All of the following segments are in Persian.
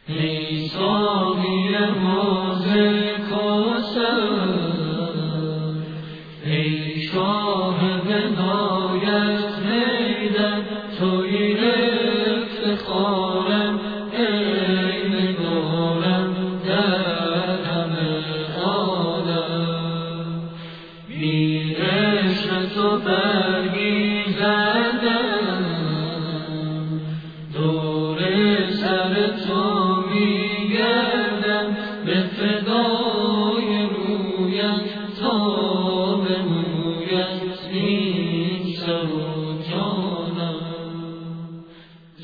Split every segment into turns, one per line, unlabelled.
ای ساقی حوض کوثر، ای شاه ولایت حیدر، تویی افتخارم ای نگارم در همه عالم. بی عشق تو برگیزدم، دور سر تو میگردم، به فدای رویت تا به مویت این سر و جانم.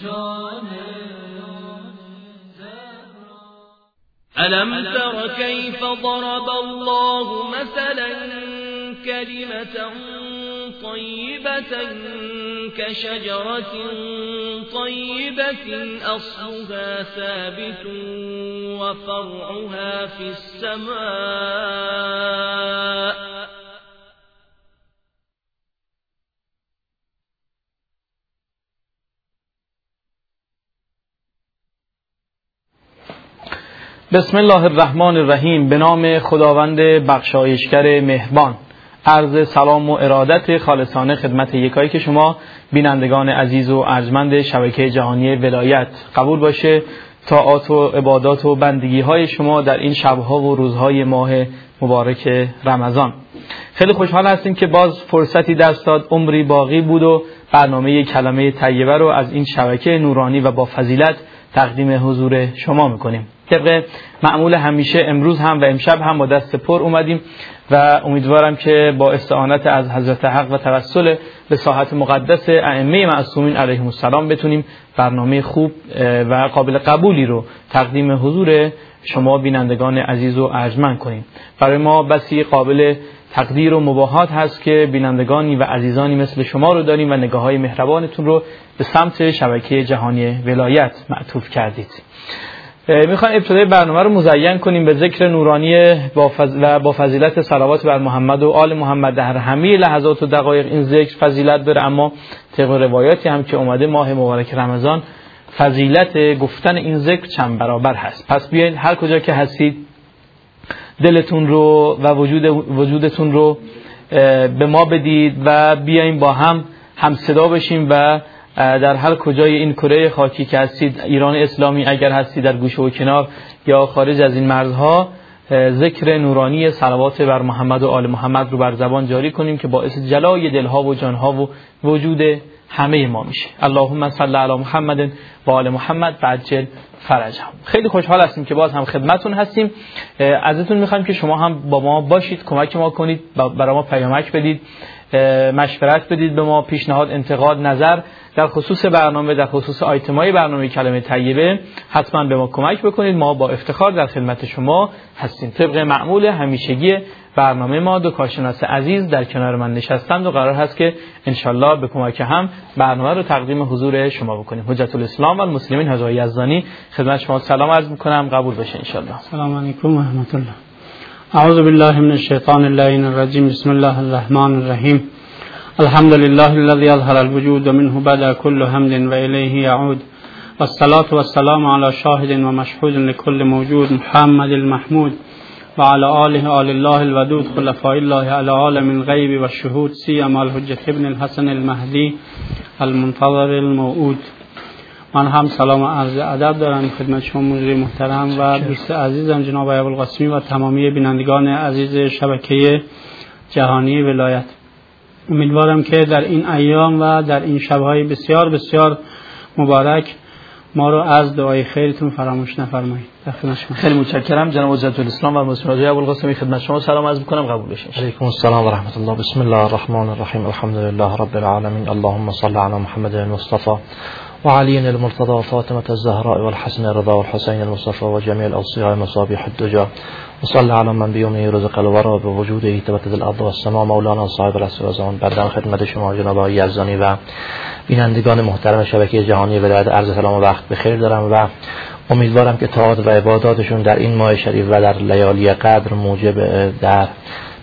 ألم تر كيف ضرب الله مثلا كلمة طيبة كشجرة طيبة أصلها ثابت وفرعها في السماء
بسم الله الرحمن الرحیم. به نام خداوند بخشایشگر مهربان. عرض سلام و ارادت خالصانه خدمت یکایی که شما بینندگان عزیز و ارجمند شبکه جهانی ولایت قبول باشه. طاعات و عبادات و بندگی های شما در این شبها و روزهای ماه مبارک رمضان. خیلی خوشحال هستیم که باز فرصتی دست داد، عمری باقی بود و برنامه کلمه طیبه رو از این شبکه نورانی و با فضیلت تقدیم حضور شما میکنیم. طبق معمول همیشه امروز هم و امشب هم با دست پر اومدیم و امیدوارم که با استعانت از حضرت حق و توسل به ساحت مقدس ائمه معصومین علیهم السلام بتونیم برنامه خوب و قابل قبولی رو تقدیم حضور شما بینندگان عزیز و ارجمند کنیم. برای ما بسی قابل تقدیر و مباهات هست که بینندگانی و عزیزانی مثل شما رو داریم و نگاه‌های مهربانتون رو به سمت شبکه جهانی ولایت معطوف کردید. میخوایم ابتدای برنامه رو مزین کنیم به ذکر نورانی و با فضیلت صلوات بر محمد و آل محمد. در همه لحظات و دقایق این ذکر فضیلت داره، اما طبق روایاتی هم که اومده ماه مبارک رمضان فضیلت گفتن این ذکر چند برابر هست. پس بیاین هر کجا که هستید دلتون رو و وجودتون رو به ما بدید و بیاین با هم صدا بشیم و در هر کجای این کره خاکی که هستید، ایران اسلامی اگر هستید در گوشه و کنار یا خارج از این مرزها، ذکر نورانی صلوات بر محمد و آل محمد رو بر زبان جاری کنیم که باعث جلای دلها و جانها و وجود همه ما میشه. اللهم صل علی محمد و آل محمد و عجل فرجهم. خیلی خوشحال هستیم که باز هم خدمتون هستیم. ازتون میخوایم که شما هم با ما باشید، کمک ما کنید، برای ما پیامک بدید، مشورت بدید به ما، پیشنهاد، انتقاد، نظر در خصوص برنامه، در خصوص آیتمای برنامه کلمه طیبه حتما به ما کمک بکنید. ما با افتخار در خدمت شما هستیم. طبق معمول همیشگی برنامه ما دو کارشناس عزیز در کنار من نشستند و قرار هست که انشالله به کمک هم برنامه رو تقدیم حضور شما بکنیم. حجت الاسلام و المسلمین حاج یزدانی خدمت شما سلام عرض میکنم، قبول بشه انشالله.
سلام علیکم و رحمت الله. اعوذ بالله من الشیطان اللعین الرجیم. بسم الله الرحمن الرحیم. الحمد لله الذي اظهر الوجود منه بدا كل حمد والیه یعود، والصلاة والسلام على شاهد ومشهود لكل موجود محمد المحمود وعلى آله آل الله الودود خلفاء الله على عالم الغیب والشهود سیما الحجة ابن الحسن المهدی المنتظر الموعود. من هم سلام و عرض ادب دارم خدمت شما مجری محترم و دوست عزیزم جناب ابوالقاسمی و تمامی بینندگان عزیز شبکه جهانی ولایت. امیدوارم که در این ایام و در این شب‌های بسیار بسیار مبارک ما رو از دعای خیرتون فراموش نفرمایید.
خیلی متشکرم جناب حجت الاسلام و مسلم ابوالقاسمی خدمت شما سلام عرض می‌کنم، قبول بشه.
علیکم السلام و رحمت الله. بسم الله الرحمن الرحیم. الحمد لله رب العالمین. اللهم صل علی محمد المصطفى وعلي المرتضى وفاطمة الزهراء والحسن الرضا والحسين المصطفى وجميع الأوصياء مصابيح الدجى وصلى على من بيومه رزق الورى بوجوده تبتد الأرض والسماء مولانا صاحب العصر والزمان. بردم خدمت شما جناب یزدانی و بینندگان محترم شبکه جهانی ولایت عرض سلام و وقت بخیر دارم و امیدوارم که طاعات و عباداتشون در این ماه شریف و در لیالی قدر موجب در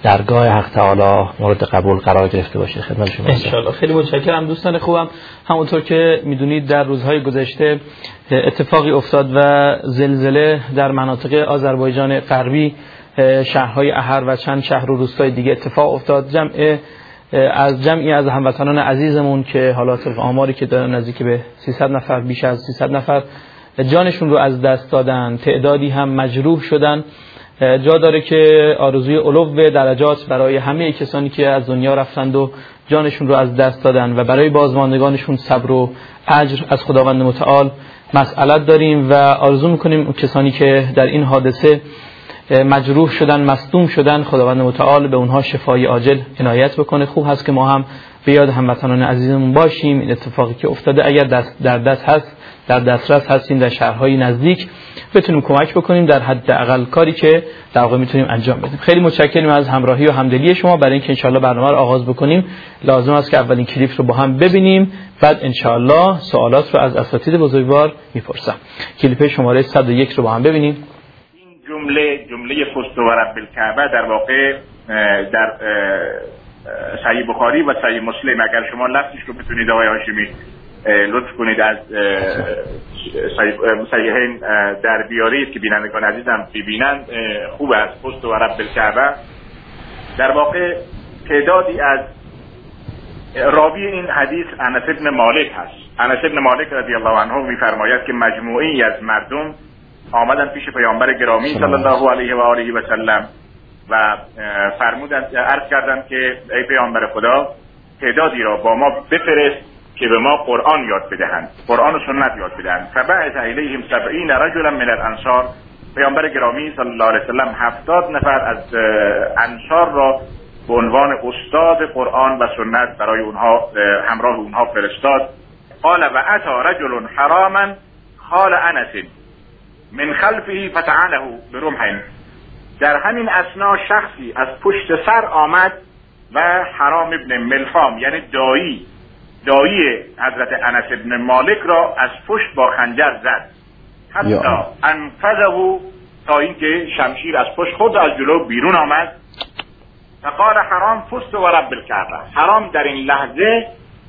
درگاه حق تعالی مورد قبول قرار گرفته باشه. خدمت شما
ان شاء الله. خیلی متشکرم دوستان خوبم. همونطور که میدونید در روزهای گذشته اتفاقی افتاد و زلزله در مناطق آذربایجان غربی، شهرهای احر و چند شهر و روستای دیگه اتفاق افتاد. جمعی از هموطنان عزیزمون که حالا طبق آماری که دارن نزدیک به 300 نفر، بیش از 300 نفر جانشون رو از دست دادن، تعدادی هم مجروح شدن. جا داره که آرزوی علو درجات برای همه کسانی که از دنیا رفتند و جانشون رو از دست دادن و برای بازماندگانشون صبر و اجر از خداوند متعال مسئلت داریم و آرزو میکنیم کسانی که در این حادثه مجروح شدن، مصدوم شدن، خداوند متعال به اونها شفای عاجل عنایت بکنه. خوب هست که ما هم به یاد هموطنان عزیزمون باشیم. این اتفاقی که افتاده اگر در دسترس هستیم در شهرهای نزدیک بتونیم کمک بکنیم در حداقل کاری که در واقع میتونیم انجام بدیم. خیلی متشکریم از همراهی و همدلی شما. برای اینکه انشالله برنامه رو آغاز بکنیم لازم است که اولین کلیپ رو با هم ببینیم، بعد انشالله سوالات رو از اساتید بزرگوار میپرسم. کلیپ شماره 101 رو با هم ببینیم.
جمله فزت و رب الکعبه در واقع در صحیح بخاری و صحیح مسلم، اگر شما لفظش رو بتونید آقای هاشمی لطف کنید از صحیحین در بیارید که بینندگان عزیزم ببینند، خوب است. فزت و رب الکعبه در واقع تعدادی از راوی این حدیث انس ابن مالک هست. انس ابن مالک رضی الله عنه میفرماید که مجموعی از مردم آمدن پیش پیامبر گرامی صلی الله علیه و آله و سلم و فرمودند، عرض کردند که ای پیامبر خدا، تعدادی را با ما بفرست که به ما قرآن یاد بدهند، قرآن و سنت یاد بدهند. فبعث الیهم 70 رجلا من الانصار، پیامبر گرامی صلی الله علیه و سلم 70 نفر از انصار را به عنوان استاد قرآن و سنت برای اونها همراه اونها فرستاد. قال و اتی رجل حراما خال انس من خلفه فتعنه برمح، در همین اثنا شخصی از پشت سر آمد و حرام ابن ملحام یعنی دایی حضرت انس ابن مالک را از پشت با خنجر زد، حتی انفذه، تا اینکه شمشیر از پشت خود از جلو بیرون آمد. فقال حرام فزت و رب الکعبه، حرام در این لحظه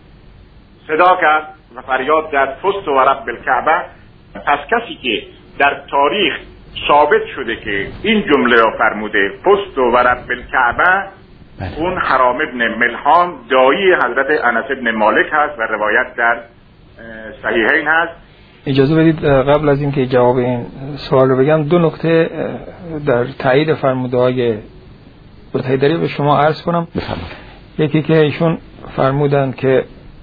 صدا کرد و فریاد زد فزت و رب الکعبه. پس کسی که در تاریخ ثابت شده که این جمله را فرموده فزت و رب الکعبه، اون حرام ابن ملحام دایی حضرت انس ابن مالک هست و روایت در صحیحین هست.
اجازه بدید قبل از اینکه جواب این سوال رو بگم، دو نکته در تایید فرموده های حیدری به شما عرض کنم. یکی که ایشون فرمودن که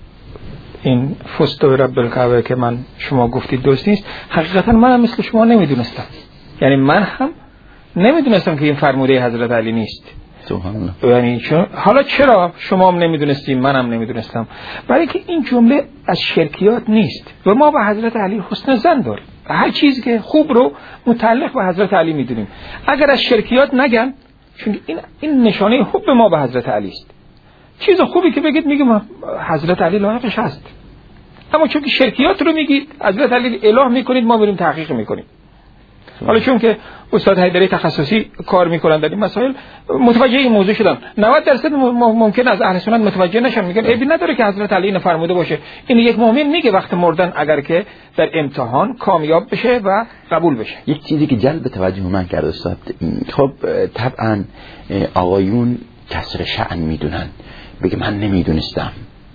این فزت و رب الکعبه که شما گفتید درست نیست. حقیقتا من هم مثل شما نمیدونستم، یعنی من هم نمیدونستم که این فرموده حضرت علی نیست. یعنی حالا چرا شما هم نمیدونستیم منم نمیدونستم؟ برای اینکه این جمله از شرکیات نیست و ما به حضرت علی حسن ظن داریم، هر چیزی که خوب رو متعلق به حضرت علی میدونیم. اگر از شرکیات نگن، چون این نشانه حب ما به حضرت علی است، چیز خوبی که بگید میگم حضرت علی لایقش هست، اما چون که شرکیات رو میگید حضرت علی اله میکنید، ما بریم تحقیق میکنیم. حالا چون که استاد حیدری تخصصی کار میکنن در این مسائل، متوجه این موضوع شدن. 90% ممکن از اهل سنت متوجه نشن، میگن عیبی نداره که حضرت علی اینو فرموده باشه. این یک مؤمن میگه وقت مردن اگر که در امتحان کامیاب بشه و قبول بشه.
یک چیزی که جلب توجه من کرد استاد، خب طبعا آقایون کسر شأن میدونن، بگه من نمیدونستم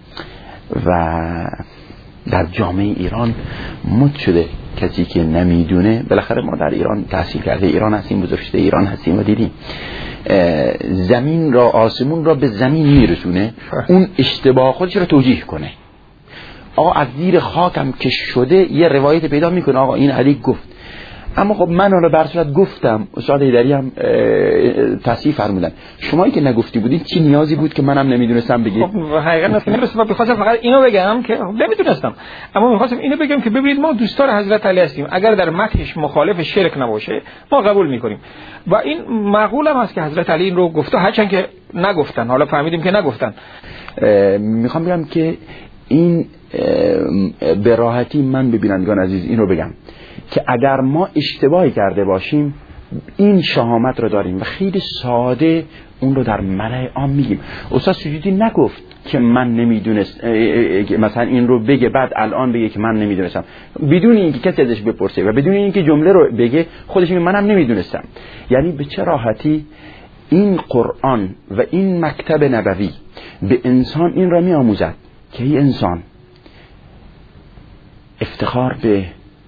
و در جامعه ایران مد شده کسی که نمیدونه. بالاخره ما در ایران تحصیل کرده ایران هستیم، بزرگ شده ایران هستیم و دیدیم زمین را، آسمون را به زمین میرسونه، اون اشتباه خودش را توجیه کنه. آقا از زیر خاکم که شده یه روایت پیدا میکنه آقا این علی گفت، اما خب من حالا بر صورت گفتم. استاد حیدری هم تصحیح فرمودن شمایی که نگفتی بودین چی نیازی بود که منم نمیدونستم بگید؟
خب حقیقتا نمیدونستم، بخواستم فقط اینو بگم که نمیدونستم، اما میخواستم اینو بگم که ببینید ما دوستان حضرت علی هستیم، اگر در متنش مخالف شرک نباشه ما قبول میکنیم و این معقول هم است که حضرت علی این رو گفته، هرچند که نگفتن، حالا فهمیدیم که نگفتن.
میخوام بگم که این به راحتی من به بینندگان عزیز این رو بگم که اگر ما اشتباهی کرده باشیم این شهامت رو داریم و خیلی ساده اون رو در ملأ عام میگیم. استاد سجودی نگفت که من نمیدونست، مثلا این رو بگه بعد الان بگه که من نمیدونستم، بدون اینکه کسی ازش بپرسه و بدون اینکه جمله رو بگه خودش میگه منم نمیدونستم. یعنی به چه راحتی این قرآن و این مکتب نبوی به انسان این را میآموزد که ای انسان، افتخار به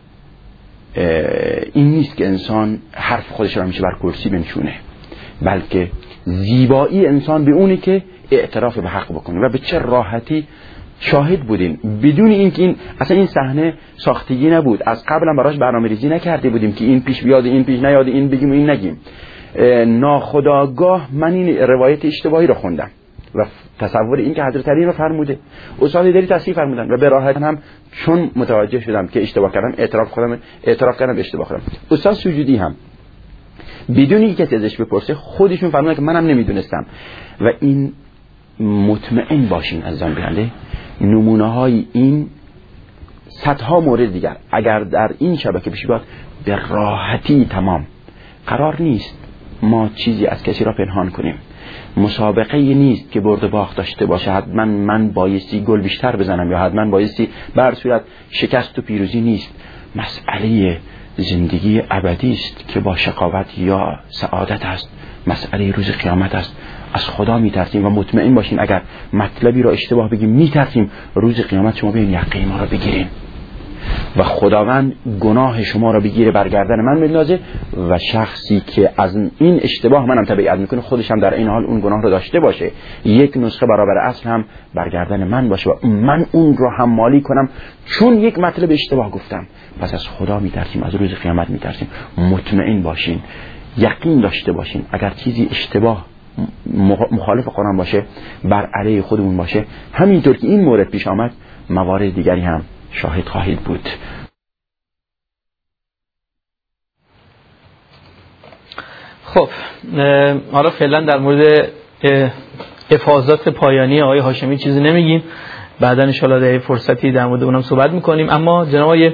این نیست که انسان حرف خودش را میشه بر کرسی بنشونه، بلکه زیبایی انسان به اونی که اعتراف به حق بکنه. و به چه راحتی شاهد بودیم بدون اینکه این اصلا این صحنه ساختگی نبود، از قبل هم براش برنامه‌ریزی نکرده بودیم که این پیش بیاد این پیش نیاد، این بگیم و این نگیم. ناخودآگاه من این روایت اشتباهی رو خوندم و تصور این که حضرت علی رو فرموده، استاد دری تصحیح فرمودن و به راحت هم چون متوجه شدم که اشتباه کردم اعتراف کردم اشتباه کردم. استاد سجودی هم بدون اینکه کسی ازش بپرسه خودشون فرمودن که منم نمیدونستم. و این مطمئن باشین عزیزان بیننده، نمونه های این صدها مورد دیگر اگر در این شبکه پیش بیاد به راحتی تمام. قرار نیست ما چیزی از کسی را پنهان کنیم، مسابقه نیست که برد و باخت داشته باشه حتما من بایستی گل بیشتر بزنم یا حتما بایستی بر صورت شکست و پیروزی نیست. مسئله زندگی ابدی است که با شقاوت یا سعادت است، مسئله روز قیامت است. از خدا میترسیم و مطمئن باشین اگر مطلبی را اشتباه بگیم میترسیم روز قیامت شما بیاین یقه ما را بگیرین و خداوند گناه شما را بگیره برگردن من بندازه و شخصی که از این اشتباه منم تبعیت میکنه خودش هم در این حال اون گناه را داشته باشه، یک نسخه برابر اصل هم برگردن من باشه و من اون رو هم مالی کنم چون یک مطلب اشتباه گفتم. پس از خدا میترسیم، از روز قیامت میترسیم. مطمئن باشین، یقین داشته باشین اگر چیزی اشتباه مخالف قرآن باشه بر علیه خودمون باشه، همینطور که این مورد پیش آمد موارد دیگری هم شاهد خواهید بود.
خب حالا فعلا در مورد افاضات پایانی آقای هاشمی چیزی نمیگیم، بعدا ان شاءالله در فرصتی در مورد اونم صحبت میکنیم. اما جناب آقای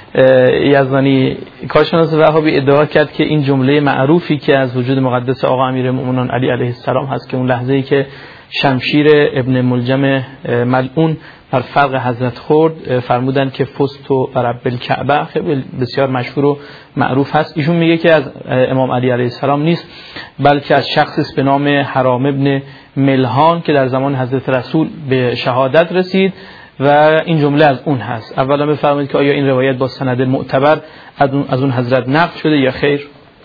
یزدانی کارشناس وهابی ادعا کرد که این جمله معروفی که از وجود مقدس آقا امیرالمومنین علی علیه السلام هست که اون لحظه‌ای که شمشیر ابن ملجم ملعون بر فرق حضرت خورد فرمودن که فزت رب الکعبه، خیلی بسیار مشهور و معروف هست. ایشون میگه که از امام علی علیه السلام نیست بلکه از شخصی به نام حرام ابن ملحان که در زمان حضرت رسول به شهادت رسید و این جمله از اون هست. اولا بفرمایید که آیا این روایت با سند معتبر از اون حضرت نقل شده یا خیر؟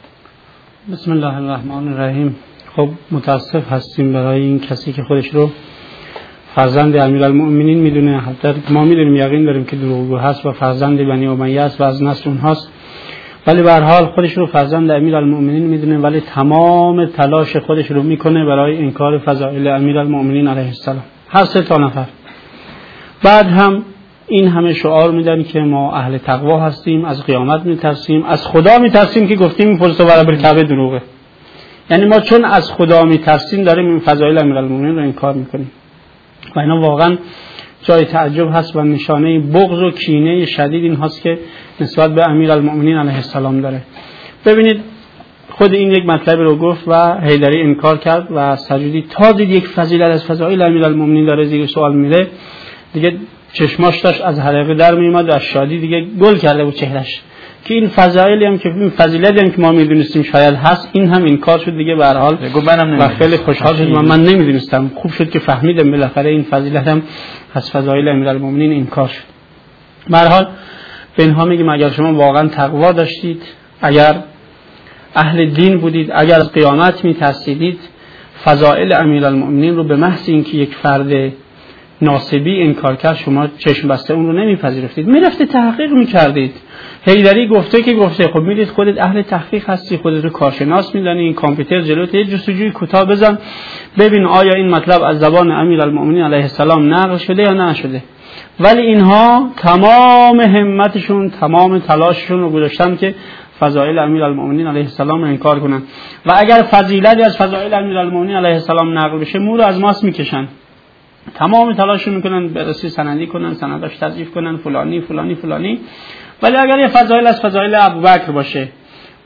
بسم الله الرحمن الرحیم. خب متاسف هستیم برای این کسی که خودش رو فرزند امیرالمؤمنین میدونه. حتی ما میدونیم یقین داریم که دروغگو هست و فرزند بنی امیه است و از نسل اونهاست، ولی به هر حال خودش رو فرزند امیرالمؤمنین میدونه ولی تمام تلاش خودش رو میکنه برای انکار فضائل امیرالمؤمنین علیه السلام. هر سه تا نفر بعد هم این همه شعار میدن که ما اهل تقوا هستیم، از قیامت میترسیم، از خدا میترسیم که گفتیم فرض و برابر کعبه دروغه. یعنی ما چون از خدا میترسیم داریم این فضایل امیرالمومنین رو انکار میکنیم و اینا واقعا جای تعجب هست و نشانه بغض و کینه شدید این هست که نسبت به امیرالمومنین علیه السلام داره. ببینید خود این یک مطلب رو گفت و حیدری انکار کرد و سجودی تا دید یک فضیلت از فضایل امیرالمومنین داره زیر سوال میره دیگه چشماش داشت از حلقه در میومد و از شادی دیگه گل کرده بود چهرش که این فضایلی هم که این فضیلتی هم که ما میدونستیم شاید هست این هم انکار شد دیگه. به هر حال و خیلی خوشحال شد من نمیدونستم، خوب شد که فهمیدم بالاخره این فضیلت هم از فضایل امیرالمومنین انکار شد. به هر حال بنها میگیم اگر شما واقعا تقوا داشتید، اگر اهل دین بودید، اگر از قیامت میترسیدید، فضائل امیرالمومنین رو به محض اینکه یک فرد ناصبی انکار کرد شما چشم بسته اون رو نمیپذیرفتید، میرفتید تحقیق میکردید. حیدری گفته که گفته خب میدید خودت اهل تحقیق هستی، خودت رو کارشناس میدانی، این کامپیوتر جلوت یه جستجوی کوتاه بزن ببین آیا این مطلب از زبان امیرالمومنین علیه السلام نقل شده یا نشده. ولی اینها تمام همتشون تمام تلاششون رو گذاشتن که فضائل امیرالمومنین علیه السلام رو انکار کنن و اگر فضیلتی از فضائل امیرالمومنین علیه السلام نقل بشه مو رو از ماست میکشن، تمام تلاششون میکنن بررسی سندی کنن، سنداش تضعیف کنن، فلانی فلانی فلانی. ولی اگر یه فضایل از فضایل ابوبکر باشه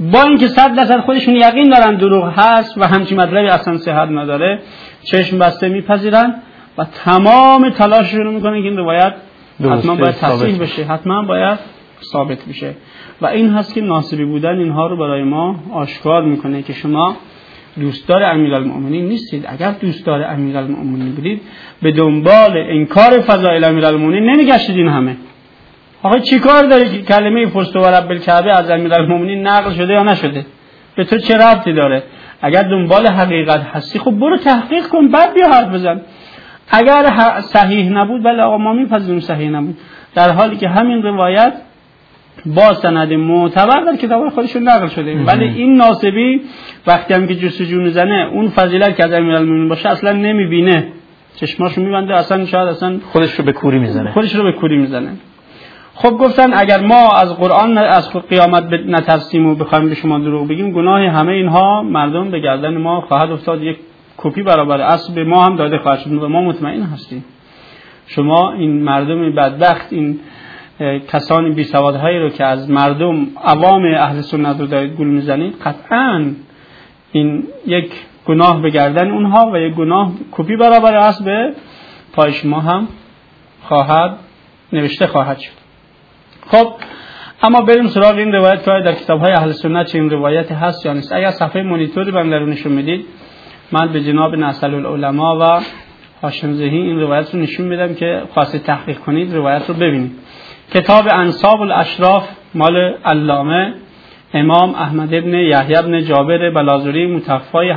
با اینکه 100% خودشون یقین دارن دروغ هست و همچین مطلبی اصلا صحت نداره، چشم بسته میپذیرن و تمام تلاششون رو میکنن که این روایت حتما باید تصحیح بشه، حتما باید ثابت بشه. و این هست که ناصبی بودن اینها رو برای ما آشکار میکنه که شما دوستدار امیرالمؤمنین نیستید. اگر دوستدار امیرالمؤمنین بودید به دنبال انکار فضائل امیرالمؤمنین نمیگشتید. این همه آخه چی کار داری که کلمه فزت و رب الکعبه از امیرالمؤمنین نقل شده یا نشده؟ به تو چه ربطی داره؟ اگر دنبال حقیقت هستی خب برو تحقیق کن بعد بیا حرف بزن. اگر صحیح نبود بله آقا ما میپذیریم صحیح نبود، در حالی که همین روایت با سند معتبر در کتاب خودشون نقل شده. ولی این ناصبی وقتی هم که جستجو میزنه اون فضیلت که از امیرالمومنین باشه اصلا نمیبینه، چشماشو میبنده، اصلا شاید اصلا
خودش رو به کوری میزنه. خب گفتن اگر ما از قرآن از قیامت نترسیم و بخوایم به شما دروغ بگیم، گناه همه اینها مردم به گردن ما خواهد افتاد، یک کپی برابر اصل به ما هم داده خواهد شد و ما مطمئن هستیم. شما این مردم بدبخت، این کسانی بی سوادهایی رو که از مردم عوام اهل سنت رو دارید گول میزنید، قطعاً این یک گناه به گردن اونها و یک گناه کپی برابر اصل به پای شما هم خواهد نوشته خواهد شد. خب اما بریم سراغ این روایت که در کتاب‌های اهل سنت چه این روایت هست یا نیست. اگر صفحه مانیتوری بنده رو نشون میدید، من به جناب نسل العلماء و هاشم زهی این روایت رو نشون میدم که خواستید تحقیق کنید روایت رو ببینید. کتاب انساب الاشراف مال علامه امام احمد ابن یحیی ابن جابر بلازوری متوفای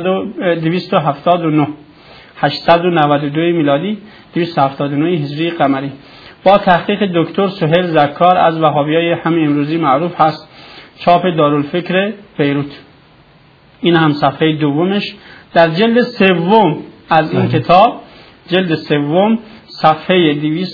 892 میلادی 279 هجری قمری با تحقیق دکتر سهیل زکار از وهابیای همین امروزی معروف هست، چاپ دارالفکر بیروت. این هم صفحه دومش در جلد سوم از این کتاب، جلد سوم صفحه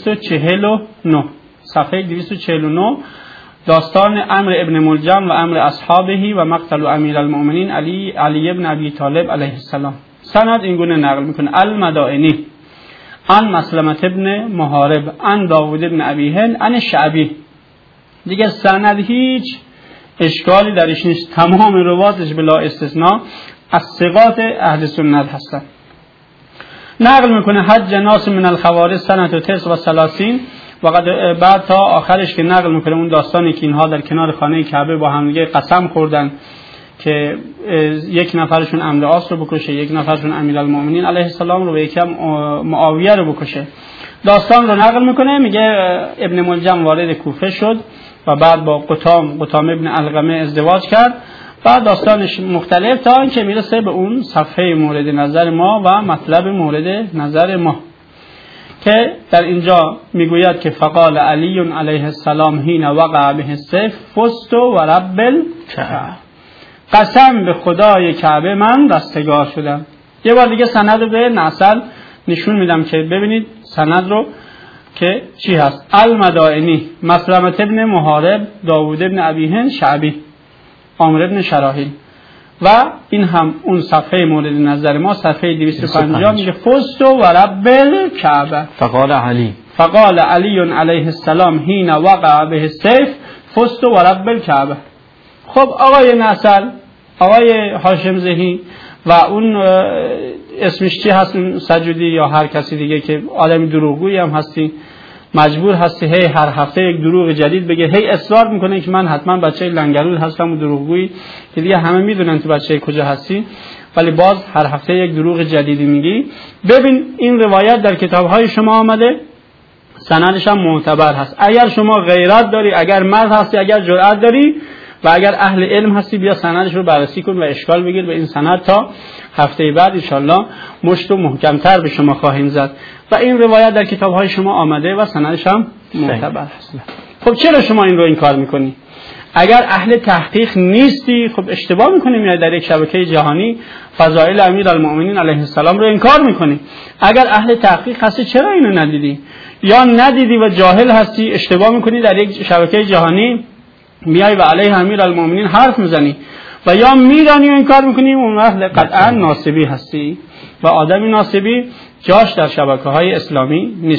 249 صفحه 249 داستان عمرو ابن ملجم و عمرو اصحابهی و مقتل امیرالمؤمنین علی ابن ابی طالب علیه السلام. سند این گونه نقل میکنه: المدائنی عن مسلمة ابن محارب عن داوود ابن ابی هند عن شعبی. دیگه سند هیچ اشکالی درش نیست، تمام رواتش بلا استثناء از ثقات اهل سنت هستند. نقل میکنه حج ناس من الخوارج سنة 39 و بعد تا آخرش که نقل میکنه اون داستانی که اینها در کنار خانه کعبه با هم دیگه قسم خوردن که یک نفرشون عمرو عاص رو بکشه، یک نفرشون امیرالمؤمنین علیه السلام رو و یکم معاویه رو بکشه. داستان رو نقل میکنه، میگه ابن ملجم وارد کوفه شد و بعد با قطام ابن علقمه ازدواج کرد. بعد داستانش مختلف تا اینکه میرسه به اون صفحه مورد نظر ما و مطلب مورد نظر ما که در اینجا میگوید که فقال علی علیه السلام حین وقع به السیف فزت و رب الکعبه، قسم به خدای کعبه من رستگار شدم. یه بار دیگه سند رو به نسل نشون میدم که ببینید سند رو که چی هست. المدائنی مسلمة ابن محارب داوود ابن ابی هند شعبی عامر ابن شراحیل و این هم اون صفحه مورد نظر ما صفحه 250 میگه فزت و رب الکعبه فقال علی علیه السلام حین وقع به السیف فزت و رب الکعبه. خب آقای نسل، آقای هاشم زهی و اون اسمش چی هست، سجودی یا هر کسی دیگه که آدم دروغگویی هم هستی، مجبور هستی هی هر هفته یک دروغ جدید بگه، هی اصرار میکنه که من حتما بچه لنگرود هستم و دروغگویی که دیگه همه میدونن تو بچه کجا هستی، ولی باز هر هفته یک دروغ جدیدی میگی. ببین این روایت در کتاب‌های شما آمده، سندش هم معتبر هست. اگر شما غیرت داری، اگر مرد هستی، اگر جرأت داری و اگر اهل علم هستی، بیا سندش رو بررسی کن و اشکال بگیر به این سند تا هفته بعد انشالله مشت و محکمتر به شما خواهیم زد. و این روایت در کتاب‌های شما آمده و سندش هم معتبر هست. خب چرا شما این رو انکار میکنی؟ اگر اهل تحقیق نیستی خب اشتباه میکنی، میای در یک شبکه جهانی فضائل امیرالمؤمنین علیه السلام رو انکار میکنی. اگر اهل تحقیق هستی چرا اینو ندیدی؟ یا ندیدی و جاهل هستی، اشتباه میکنی، در یک شبکه جهانی میای و علیه امیرالمؤمنین حرف میزنی و یا میدانی و انکار میکنی، اون وقت قطعا ناصبی هستی و آدمی ناصبی جاش در شبکه‌های اسلامی نیست.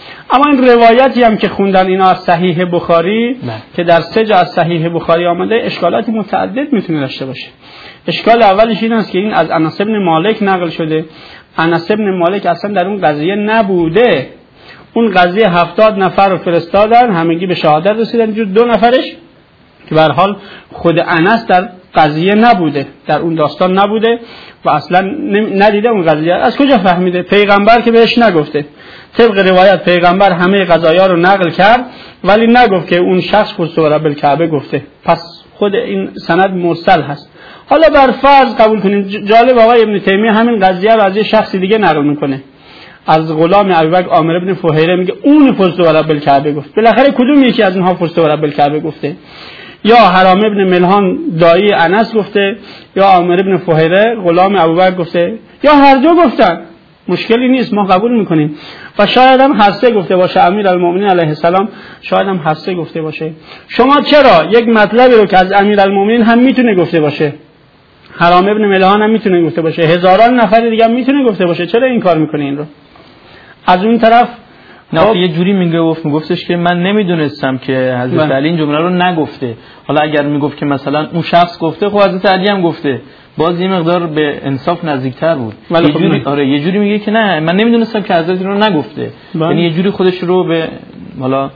اما این روایتی هم که خوندن اینا از صحیح بخاری که در 3 جا از صحیح بخاری آمده اشکالات متعدد میتونه داشته باشه. اشکال اولش این است که این از انس بن مالک نقل شده. انس بن مالک اصلا در اون قضیه نبوده. اون قضیه 70 نفر رو فرستادن، همگی به شهادت رسیدن، جز 2 نفرش که به هر حال خود انس در قضیه نبوده، در اون داستان نبوده و اصلا ندیده اون قضیه. از کجا فهمیده؟ پیغمبر که بهش نگفته. طبق روایت پیغمبر همه قضایا رو نقل کرد ولی نگفت که اون شخص فزت و رب الکعبه گفته، پس خود این سند مرسل هست. حالا بر فرض قبول کنید، جالب آقای ابن تیمیه همین قضیه رو از یه شخصی دیگه نقل میکنه، از غلام ابوبکر عامر بن فهیره، میگه اون فزت و رب الکعبه گفت. بالاخره کدوم یکی از اونها فزت و رب الکعبه گفته؟ یا حرام ابن ملحان دایی انس گفته، یا عامر بن فهیره غلام ابوبکر گفته، یا هر دو گفتن. مشکلی نیست، ما قبول میکنیم. و شاید هم حفصه گفته باشه، امیرالمومنین علیه السلام شاید هم حفصه گفته باشه. شما چرا یک مطلبی رو که از امیرالمومنین هم میتونه گفته باشه، حرام ابن ملحان هم میتونه گفته باشه، هزاران نفر دیگه هم میتونه گفته باشه، چرا این کار میکنه این رو؟ از اون طرف
نه یه جوری میگفتش که من نمیدونستم که حضرت علی این جمله رو نگفته. حالا اگر میگفت که مثلا اون شخص گفته، خب حضرت علی هم گفته، باز یه مقدار به انصاف نزدیکتر بود. یه جوری یه جوری میگه که نه من نمیدونستم که حضرت رو نگفته، یعنی یه جوری خودش رو به حالا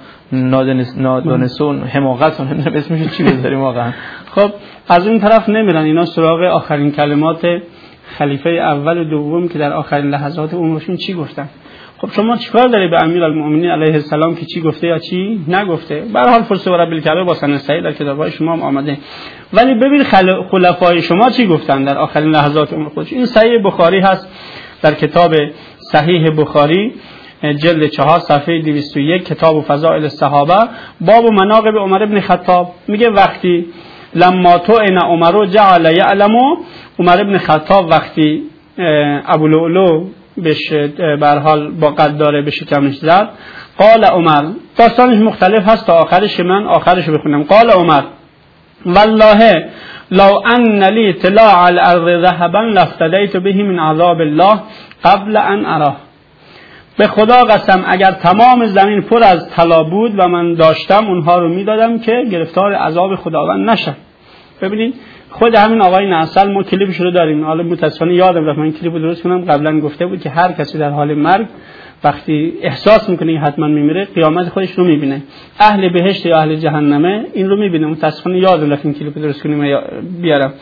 نادانستون حماقت نمیدونم اسمش چی بذاریم واقعا.
خب از اون طرف نمیرن اینا سراغ آخرین کلمات خلیفه اول و دوم که در آخرین لحظات عمرشون چی گفتن. خب شما چیکار داری به امیرالمومنین علیه السلام که چی گفته یا چی نگفته؟ به هر حال فزت و رب الکعبه با سند صحیح در کتاب‌های شما هم آمده، ولی ببین خلفای شما چی گفتن در آخرین لحظات عمر خودش. این صحیح بخاری هست، در کتاب صحیح بخاری جلد 4 صفحه 201 کتاب فضائل الصحابه باب مناقب عمر بن خطاب میگه وقتی لما تو ان عمر جعل یعلم، عمر بن خطاب وقتی ابو لؤلؤ بهش به هر حال با قداره به شکمش زد، قال عمر، داستانش مختلف هست تا آخرش، من آخرش رو بخونم. قال عمر والله لو ان لی اطلاع الارض ذهبا لافتدیت به من عذاب الله قبل ان اراه. به خدا قسم اگر تمام زمین پر از طلا بود و من داشتم اونها رو میدادم که گرفتار عذاب خداوند نشم. ببینید خود همین آقای ناصل ما کلیپش رو داریم، حالا متاسفانه یادم رفت من کلیپو درست کنم، قبلا گفته بود که هر کسی در حال مرگ وقتی احساس میکنه حتما میمیره قیامت خودش رو میبینه، اهل بهشت یا اهل جهنمه این رو میبینه. متاسفانه یادم رفت این کلیپو درست کنیم بیارم.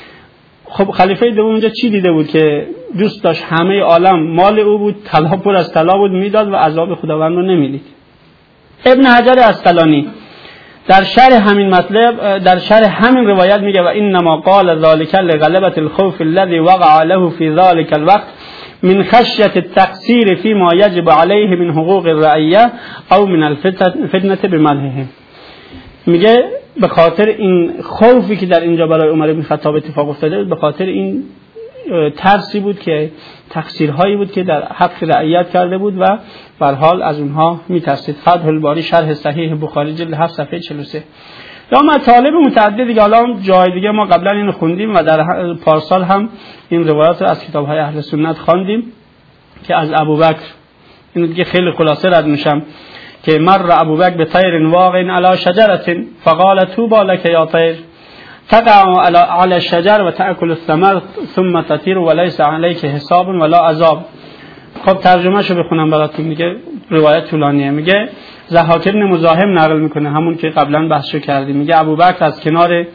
خب خلیفه دوم اونجا چی دیده بود که دوست داشت همه عالم مال او بود، طلا پر از طلا بود میداد و عذاب خداوند رو نمیدید. ابن حجر عسقلانی در شرح همین مطلب، در شرح همین روایت میگه و انما قال ذلك لغلبة الخوف الذي وقع له في ذلك الوقت من خشية التقصير فيما يجب عليه من حقوق الرعية او من الفتنة بملههم. میگه به خاطر این خوفی که در اینجا برای عمر بن خطاب اتفاق افتاده، به خاطر این ترسی بود که تقصیرهایی بود که در حق رعیت کرده بود و به هر حال از اونها میترسید. فتح الباری شرح صحیح بخاری جلد 7 صفحه 43. یا مطالب متعددی که حالا جای دیگه ما قبلا اینو خوندیم و در پارسال هم این روایات رو از کتاب‌های اهل سنت خواندیم که از ابوبکر، اینو دیگه خیلی خلاصه رد میشم، که مر ابوبکر به طیر واقع علی شجرة فقال طوبى لك یا طیر تقع على الشجر و تأكل الثمر ثم تطير وليس عليك حساب ولا عذاب. خب ترجمهشو بخونم براتون، میگه روایت طولانیه. میگه ضحاک بن مزاحم نقل میکنه، همون که قبلا بحثو کردیم. میگه ابوبکر از کنار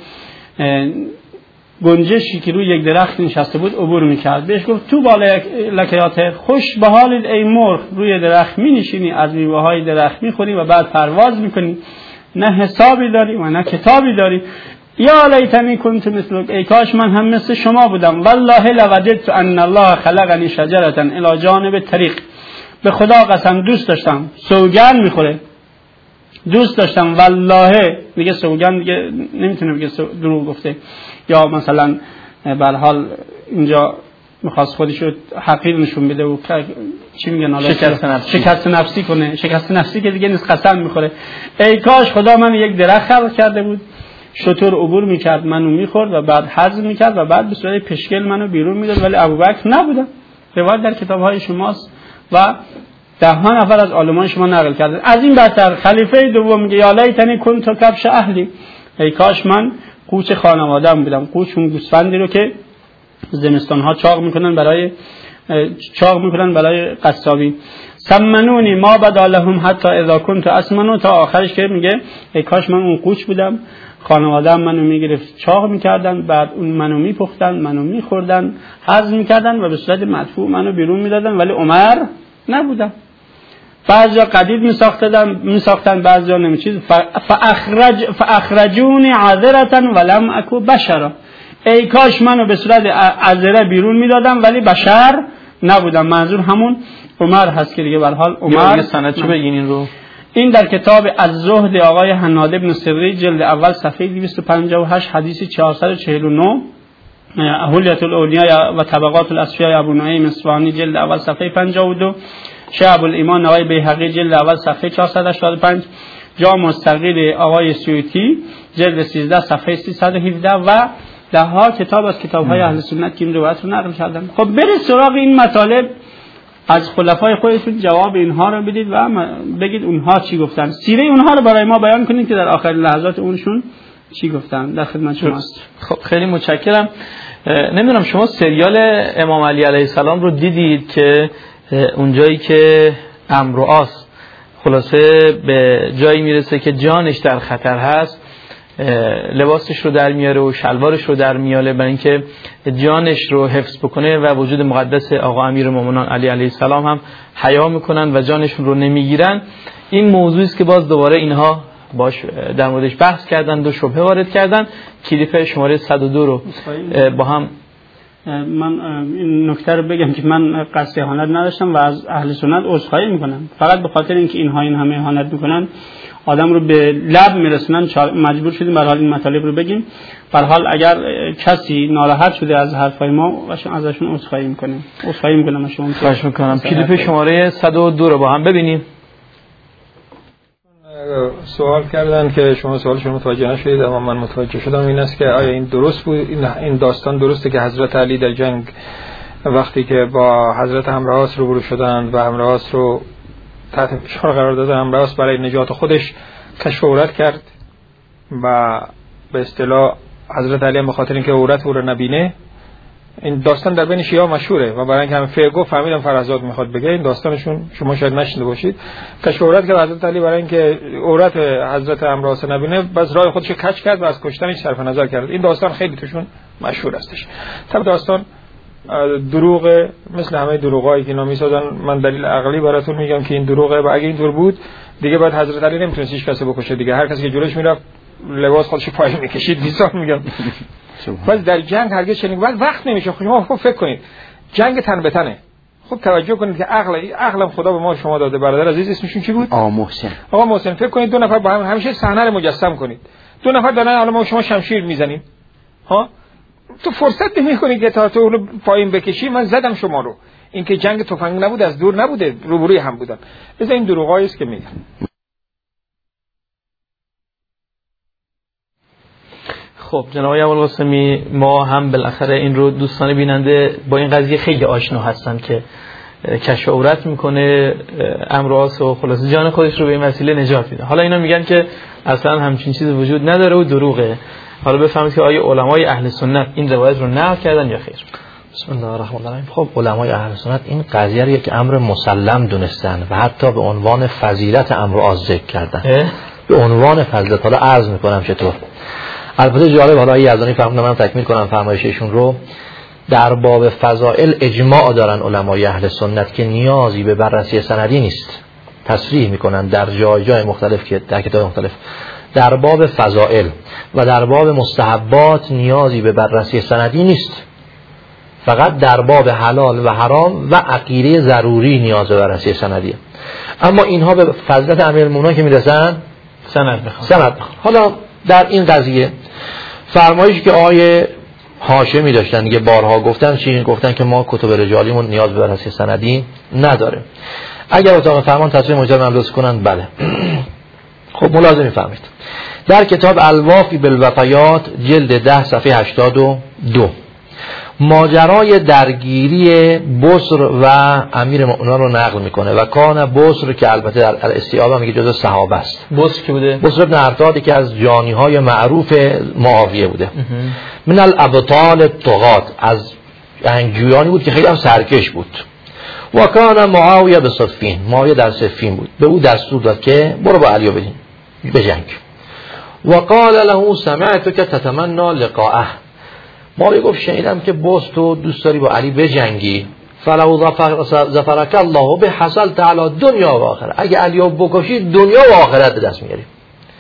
گنجشی که روی یک درخت نشسته بود عبور میکرد، بهش گفت تو بالای لکیات، خوش به حالت ای مرغ، روی درخت مینشینی، از میوه‌های درخت میخوری و بعد پرواز میکنی، نه حسابی داری و نه کتابی داری. یا لیتنی کنت مثلک، ای کاش من هم مثل شما بودم. والله لوجدت ان الله خلقنی شجرة الی جانب طریق، به خدا قسم دوست داشتم، سوگند میخوره، دوست داشتم والله، میگه سوگند دیگه نمیتونه بگه دروغ گفته، یا مثلا به هر حال اینجا میخواست خودشو حقیر نشون بده و چی میگن حالا شکست نفسی کنه، شکست نفسی که دیگه نیست، قسم میخوره ای کاش خدا من یک درخت خلق کرده بود، شطور عبور میکرد منو میخورد و بعد هضم میکرد و بعد به صورت پشگل منو بیرون میداد، ولی ابوبکر نبودم. روایت در کتاب‌های شماست و 10 نفر از عالمان شما نقل کردن. از این بدتر خلیفه دوم میگه یا لیتنی کنت کبش اهلی، ای کاش من قوچ خانواده‌ام بودم. قوچ اون گوسفندی رو که زمستان ها چاق میکنن برای قصابی. سمنونی ما بدا لهم حتی اذا كنت اسمنو، تا آخرش که میگه ای کاش من اون قوچ بودم، خانواده‌ام منو میگرفت چاق میکردن، بعد اون منو میپختن، منو میخوردن، هضم میکردن و به صورت مدفوع منو بیرون میدادن، ولی عمر نبودم. بعضیا قدید میساختن بعضیا نمیچیز. فاخرجونی عذرة ولم اكو بشرا، ای کاش منو به صورت عذره بیرون میدادم ولی بشر نبودم. منظور همون عمر هست که دیگه به هر حال عمر.
سند چه بگین این رو؟
این در کتاب الزهد آقای حناد بن سری جلد اول صفحه 258 حدیث 449، حلیت الاولیاء و طبقات الاصفیاء ابو نعیم اصفهانی جلد اول صفحه 52، شعب الایمان آقای بیهقی جلد اول صفحه 485، جامع الصغیر آقای سیوطی جلد 13 صفحه 317 و ده ها کتاب از کتاب‌های اهل سنت که این روایت رو نقل کردن. خب برید سراغ این مطالب، از خلفای خودتون جواب اینها رو بدید و بگید اونها چی گفتن، سیره اونها رو برای ما بیان کنید که در آخر لحظات اونشون چی گفتن. در خدمت شماست.
خب خیلی متشکرم. نمیدونم شما سریال امام علی علیه السلام رو دیدید که اونجایی که عمرو العاص خلاصه به جایی میرسه که جانش در خطر هست، لباسش رو در میاره و شلوارش رو در میاره برای اینکه جانش رو حفظ بکنه و وجود مقدس آقا امیرالمومنین علی علیه السلام هم حیا میکنن و جانشون رو نمیگیرن. این موضوعی است که باز دوباره اینها باش در موردش بحث کردن و شبهه وارد کردن. کلیپ شماره 102 رو با هم
من این نکته رو بگم که من قصد اهانت نداشتم و از اهل سنت عذرخواهی میکنم، فقط به خاطر اینکه اینها این همه اهانت میکنن، آدم رو به لب میرسونن، مجبور شدیم به حال این مطالب رو بگیم. به حال اگر کسی ناراحت شده از حرفای ما ازشون عذرخواهی میکنیم. عذرخواهی میکنم از شما.
خواهش میکنم. کلیپ شماره 102 رو با هم ببینیم.
سوال کردن که شما سوالشون متوجه نشدید اما من متوجه شدم. این است که آیا این درست بود، این داستان درسته که حضرت علی در جنگ وقتی که با حضرت عمرو العاص روبرو شدند و عمرو العاص رو تحت فشار قرار دادن، عمرو العاص برای نجات خودش کشف عورت کرد و به اصطلاح حضرت علی به خاطر اینکه عورت او رو نبینه، این داستان در بین شیعه مشهوره و برای اینکه همه فقه فهمیدم فرزاد میخواد بگه این داستانشون شما شاید نشنیده باشید. کشف عورت کرد حضرت علی برای اینکه عورت حضرت عمرو العاص نبینه، بس راه خودش کج کرد و از کشتنش صرف نظر کرد. این داستان خیلی توشون مشهور هستش. طب داستان دروغ مثل همه دروغایی که اینا میسازن. من دلیل عقلی براتون میگم که این دروغه و اگه اینطور بود دیگه بعد حضرت علی نمیتونست هیچ کسی بکشه دیگه. هر کسی که جلوش میرفت لباس خودش پایین میکشید. میسان میگم باز در جنگ هرگز چنین وقت نمیشه. شما خب فکر کنید جنگ تن به تنه. خب توجه کنید که عقلم خدا به ما شما داده. برادر عزیز اسمشون چی بود؟ آقا محسن. فکر کنید دو نفر با هم همیشه صحنه رو مجسم کنید. دو نفر دارن الان ما شما شمشیر میزنیم. ها تو فرصت نمی‌کنی که تا تو رو پایین بکشی. من زدم شما رو. این که جنگ تفنگ نبود، از دور نبوده، روبروی هم بودن. مثلا این دروغایی است که میگن.
خب جناب ابوالقاسمی، ما هم بالاخره این رو دوستان بیننده با این قضیه خیلی آشنا هستن که کشف عورت میکنه عمرو العاص و خلاص جان خودش رو به این وسیله نجات میده. حالا اینا میگن که اصلا همچین چیزی وجود نداره و دروغه. حالا بفهمید که آیا علمای اهل سنت این روایت رو نقل کردن یا خیر؟
بسم الله الرحمن الرحیم. خب علمای اهل سنت این قضیه رو یک امر مسلم دونستن و حتی به عنوان فضیلت عمرو العاص ذکر کردن. به عنوان فضیلت. حالا عرض میکنم چطور. البته جالب، حالا یزدانی فهمیدم من تکمیل کنم فرمایششون رو. در باب فضائل اجماع دارن علمای اهل سنت که نیازی به بررسی سندی نیست. تصریح میکنن در جای مختلف که در کتاب مختلف در باب فضائل و در باب مستحبات نیازی به بررسی سندی نیست. فقط در باب حلال و حرام و عقیده ضروری نیاز به بررسی سندیه. اما اینها به فضیلت امیرالمومنین که میرسن
سند میخوان.
حالا در این قضیه فرمایشی که آیه هاشمی داشتن دیگه بارها گفتن چی؟ گفتن که ما کتب رجالیمون نیاز به بررسی سندی نداره. اگر اتاق فرمان تصمیم مجرد مملوس کنن بله. خب ملازم میفهمید. در کتاب الوافی بالوفیات جلد 10 صفحه 82 ماجرای درگیری بصر و امیر مؤمنان رو نقل میکنه و کان بصر که البته در الاستیعاب هم میگه جزو صحابه است.
بصر که بوده؟
بصر ابن ارتاد که از جانی های معروف معاویه بوده. من الابطال الطغات، از جنگجویانی بود که خیلی هم سرکش بود. و کان معاویه به صفین، معاویه در صفین بود، به او دستور داد که برو با علی بجنگ. و قال له سمعتك تتمنى لقاءه، معاویه گفت شنیدم که تو دوست داری با علی بجنگی. فلو ظفرك الله به حصلت على دنیا و آخرت، اگه علی رو بکشی دنیا و آخرت به دست میاری.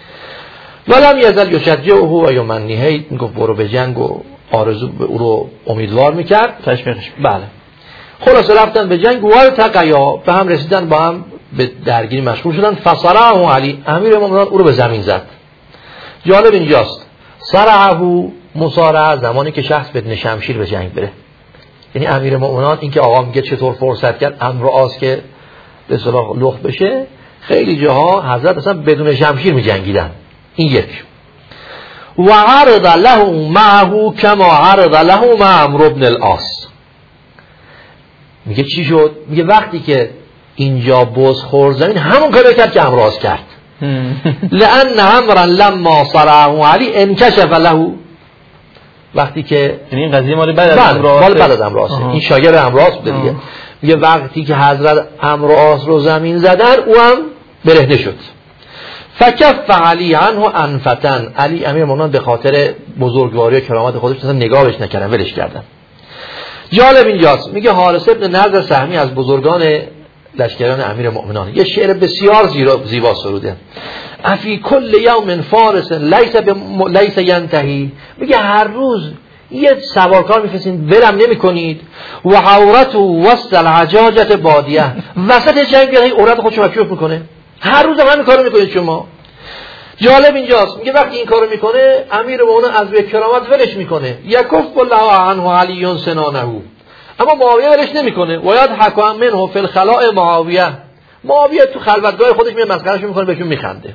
ولم یزل یشجعه و یمنیه، میگفت برو بجنگ و آرزو به او رو امیدوار میکرد، تشویقش. بله. خلاص رفتن به جنگ و التقیا، به هم رسیدن، با هم به درگیری مشغول شدن. فصرعه علی، امیر مومنان او رو به زمین زد. جالب اینجاست صرعه مصارعه، زمانی که شخص بدون شمشیر به جنگ بره. یعنی امیر مومنان این که آقا میگه چطور فرصت کرد امر آس که به اصطلاح لخ بشه، خیلی جاها حضرت اصلا بدون شمشیر میجنگیدن. این یک. و عرض له معه کما عرض له مع عمرو بن العاص. میگه چی شد؟ میگه وقتی که اینجا بز خورد زمین همون کارو کرد که عمرو کرد. لأن عمرا لما صرعه علی انکشف له، وقتی که
این قضیه مال بعد از عمرو
این شاگرد عمرو بوده دیگه. میگه وقتی که حضرت عمرو رو زمین زدن او هم برهنه شد. فکف علی عنه انفتن، علی امیر مومنان به خاطر بزرگواری و کرامت خودش اصلا نگاهش نکردن، ولش کردن. جالب اینجاست، میگه حارث ابن نضر سهمی از بزرگان لشکریان امیر مومنان یه شعر بسیار زیبا سروده. افی کل یوم فارس لیس ینتهی، میگه هر روز یه سوارکار میفرستین ولم نمی کنید. و عورت وسط الحجاجت بادیه، وسط جنگ بیاد عورت خودشو مکشوف میکنه. هر روز هم همین کارو میکنید شما. جالب اینجاست، میگه وقتی این کارو میکنه امیر مومنان از به کرامت ولش میکنه. یکف الله عنه علی سنانه، اما معاویه ولش نمیکنه. و یاد حکم منه فی الخلاء معاویه تو خلوتگاه خودش میاد مسخرهش میکنه، بهشون میخنده.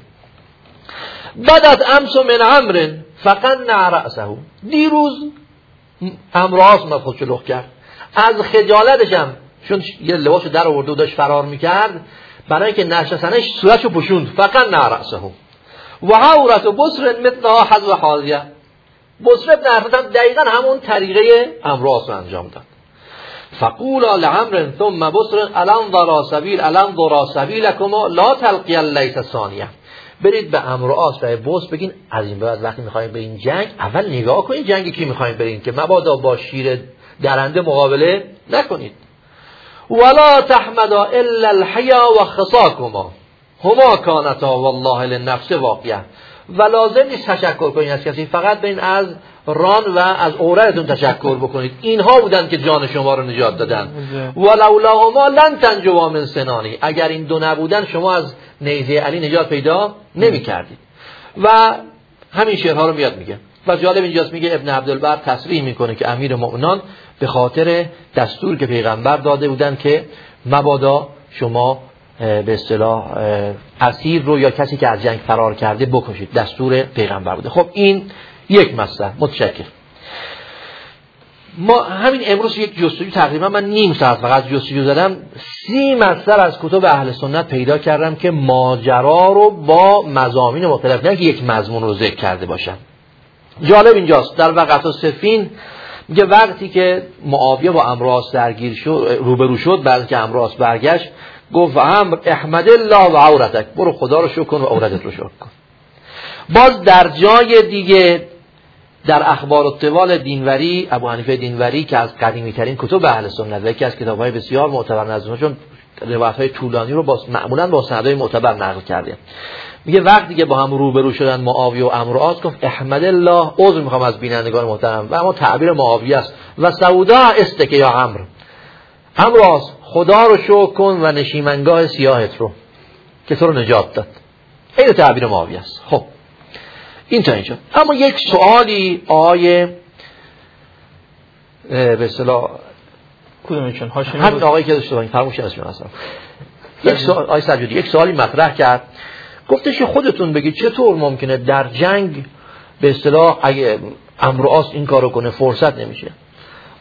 بدت امس من عمرو فقنع رأسه، دیروز عمرو اومد خودشو لخ کرد، از خجالتش هم چون یه لباسو در آورده و داشت فرار میکرد، برای که نشستنش صورتشو پوشوند. فقنع رأسه و عورت بصر مثل حذو حاضیه، بصر ابن عرفت دقیقا همون طریقه عمرو رو انجام داد. فقولا لعمر ثم بصر الان ذرا سبیلکما لا تلقی اللیس ثانیه، برید به عمرو آس و بصر بگین از این بعد وقتی میخوایم به این جنگ اول نگاه کنید جنگی کی میخوایم برین که مبادا با شیر درنده مقابله نکنید. ولا تحمدا الا الحیا و خصاکما هما کانتا والله للنفس واقعه، و لازم نیست تشکر کنید از کسی، فقط برین از ران و از عورتتون تشکر بکنید، اینها بودن که جان شما رو نجات دادن. ولولاهما لن تنجوا من سنانی، اگر این دو نبودن شما از نیزه علی نجات پیدا نمی کردید. و همین شعرها رو میاد میگه. و جالب اینجاست میگه ابن عبدالبر تصریح میکنه که امیر مومنان به خاطر دستور که پیغمبر داده بودن که مبادا شما به اصطلاح اسیر رو یا کسی که از جنگ فرار کرده بکشید، دستور پیغمبر بوده. خب این یک مسئله. متشکر. ما همین امروز یک جستجو تقریبا من نیم ساعت فقط جستجو زدم، 30 مصدر از کتب اهل سنت پیدا کردم که ماجرا رو با مضامین مختلف، نه که یک مضمون رو ذکر کرده باشن. جالب اینجاست در وقعه صفین میگه وقتی که معاویه با عمرو آس درگیر شد، روبرو شد، بعد که عمرو آس برگشت گفت عمرو احمد الله و عورتک، برو خدا رو شکر کن و عورتت رو شکر کن. باز در جای دیگه در اخبار الطوال دینوری، ابو حنیفه دینوری که از قدیمی ترین کتب اهل سنت و یکی از کتاب‌های بسیار معتبر نزدشون، چون روایت‌های طولانی رو معمولاً با سندهای معتبر نقل کرده، میگه وقتی که با هم روبرو شدن معاویه و عمرو آس گفت احمد الله، عذر میخوام از بینندگان محترم و اما تعبیر معاویه است، و سودا است که یا عمرو آس خدا رو شکر کن و نشیمنگاه سیاهت رو که تو رو نجات داد. این تعبیر معاویه است. خب این تا اینجا. اما یک سوالی آیه به اصطلاح
کدومشون هاشمی
همین آقایی که داشته باید فرموش اسمش هستم، یک سوال آیه سجادی یک سوالی مطرح کرد، گفتش خودتون بگید چطور ممکنه در جنگ به اصطلاح اگه عمرو آس این کارو کنه فرصت نمیشه،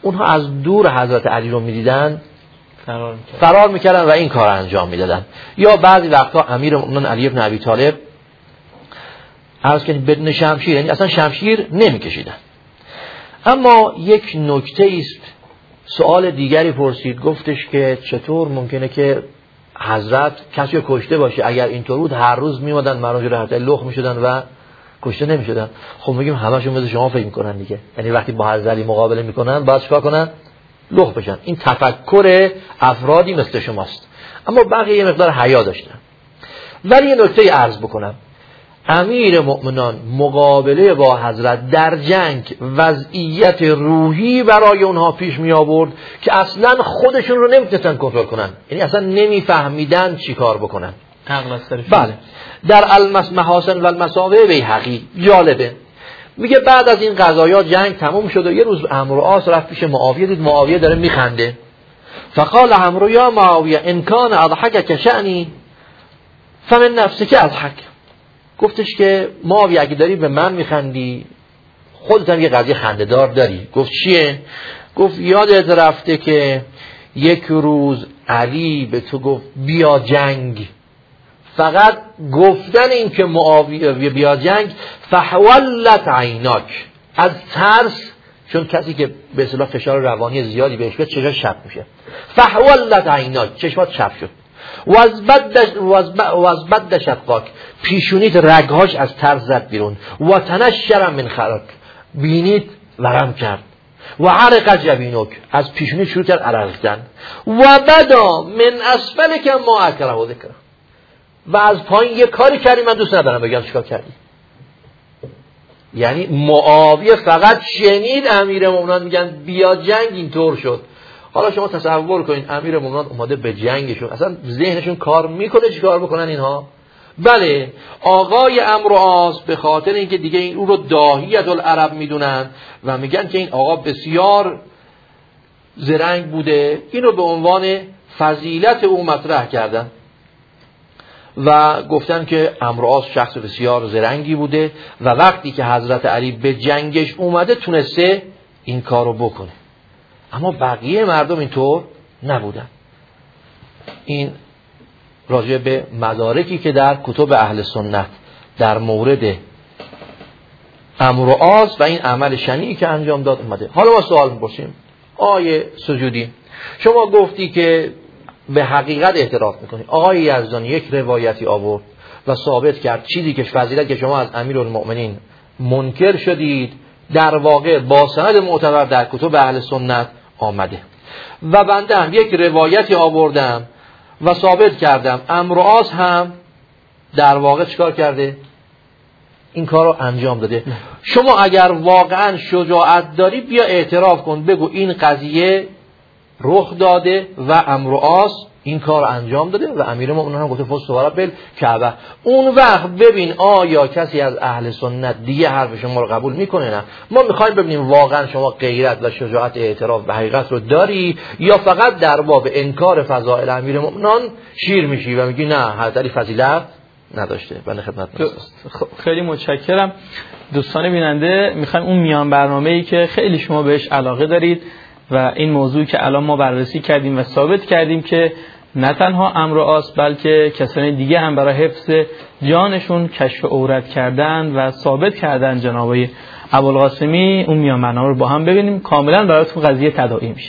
اونها از دور حضرت علی رو میدیدن فرار میکردن و این کار انجام میدادن. یا بعضی وقتا امیرالمومنین علی بن ابی طالب عرض کنید بدون شمشیر، یعنی اصلا شمشیر نمیکشیدن. اما یک نکته است، سوال دیگری پرسید، گفتش که چطور ممکنه که حضرت کسی رو کشته باشه؟ اگر اینطور بود هر روز میمادن مراجع حضرت لخ میشدن و کشته نمیشدن. خب میگیم همشون مثل شما فکر میکنن دیگه، یعنی وقتی با حضرت علی مقابله میکنن باید چیکار کنن؟ لخ بشن. این تفکر افرادی مثل شماست. اما بقیه یه مقدار حیا داشتن. ولی یه نکته عرض بکنم، امیر مؤمنان مقابله با حضرت در جنگ وضعیت روحی برای اونها پیش می آورد که اصلا خودشون رو نمیتونن کنترل کنن، یعنی اصلا نمیفهمیدن چی کار بکنن. بله. در المحاسن و المساوئ بیهقی جالبه، میگه بعد از این قضایا جنگ تموم شد و یه روز عمرو عاص رفت پیش معاویه، دید معاویه داره میخنده. فقال عمرو یا معاویه ان کان اضحکک شأنی فمن نفسک اضحک. گفتش که معاویه اگه داری به من میخندی خودت هم یه قضیه خنده‌دار داری. گفت چیه؟ گفت یادت رفته که یک روز علی به تو گفت بیا جنگ، فقط گفتن این که معاویه بیا جنگ فحولت عیناک، از ترس، چون کسی که به اصطلاح فشار روانی زیادی بهش بیاد چشاش چپ میشه، فحولت عیناک، چشمات چپ شد، و از بد شقاک، پیشونیت رگهاش از ترس زد بیرون، و تنشر من خراک، بینیت ورم کرد، و عرق جبینک، از پیشونیت شروع کرد عرق زدن، و بدا من اسفل که ما اکره و ذکر، و از پایین یه کاری کردی من دوست ندارم بگم چیکار کردی. یعنی معاویه فقط شنید امیر مومنان میگن بیا جنگ اینطور شد. حالا شما تصور کنید امیر مومنان اومده به جنگشون، اصلا ذهنشون کار میکنه چیکار بکنن اینها؟ بله، آقای عمرو عاص به خاطر اینکه دیگه این او رو داهیت العرب میدونن و میگن که این آقا بسیار زرنگ بوده، اینو به عنوان فضیلت او مطرح کردن و گفتن که عمرو عاص شخص بسیار زرنگی بوده و وقتی که حضرت علی به جنگش اومده تونسته این کارو بکنه. اما بقیه مردم اینطور نبودن. این راجع به مدارکی که در کتب اهل سنت در مورد عمرو عاص و این عمل شنیعی که انجام داد اومده. حالا ما سوال می‌پرسیم، آیه سجودی شما گفتی که به حقیقت اعتراف میکنی. آقای یزدانی یک روایتی آورد و ثابت کرد چیزی که فضیلت که شما از امیرالمؤمنین منکر شدید در واقع با سند معتبر در کتب اهل سنت آمده و بنده هم یک روایتی آوردم و ثابت کردم عمرو عاص هم در واقع چیکار کرده؟ این کار رو انجام داده. شما اگر واقعا شجاعت داری بیا اعتراف کن، بگو این قضیه رخ داده و عمرو عاص این کار انجام داده و امیرالمومنین هم گفته فزت و رب الکعبه. اون وقت ببین آیا کسی از اهل سنت دیگه حرف شما رو قبول میکنه؟ نه. ما میخوایم ببینیم واقعا شما غیرت و شجاعت اعتراف به حقیقت رو داری یا فقط در باب انکار فضائل امیرالمومنین شیر میشی و میگی نه حضرت علی فضیلت نداشته. بنده خدمتتون.
خیلی متشکرم. دوستان بیننده، میخوایم اون میان برنامه‌ای که خیلی شما بهش علاقه دارید و این موضوع که الان ما بررسی کردیم و ثابت کردیم که نه تنها عمرو عاص بلکه کسانی دیگه هم برای حفظ جانشون کشف عورت کردن و ثابت کردن جناب ابوالقاسمی، اون میان برنامه رو با هم ببینیم، کاملا براتون قضیه تداعی میشه.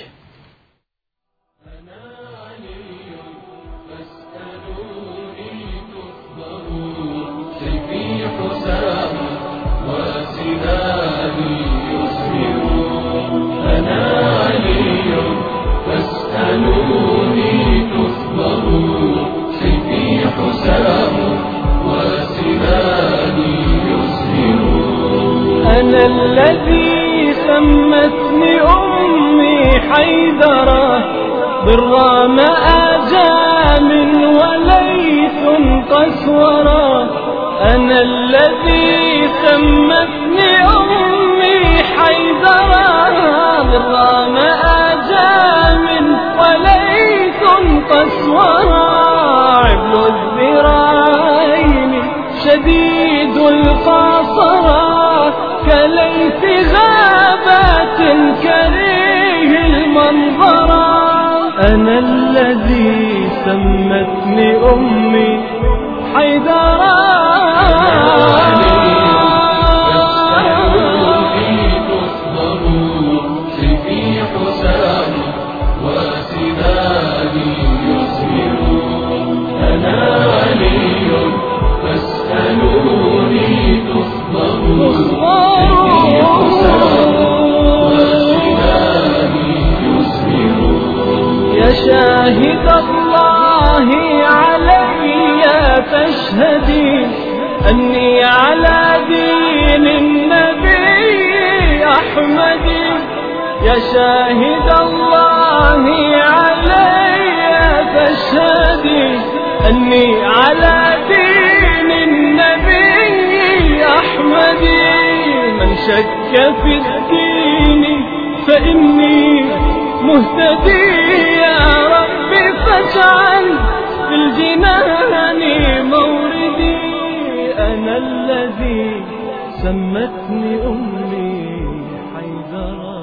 أنا الذي سمتني أمي حيدرة بالرام آجام وليث قسورة. أنا الذي سمتني أمي حيدرة بالرام آجام وليث قسورة. عبل الذراعين شديد القاصرة كليث غابات كريه سمتني أمي حيدرا يا شاهد الله علي فاشهدي أني على دين النبي أحمد. يا شاهد الله علي فاشهدي أني على دين النبي أحمد. من شك في الدين فإني مهتدي يا رب فاجعل في الجنان موردي. أنا الذي سمتني أمي حيدرا.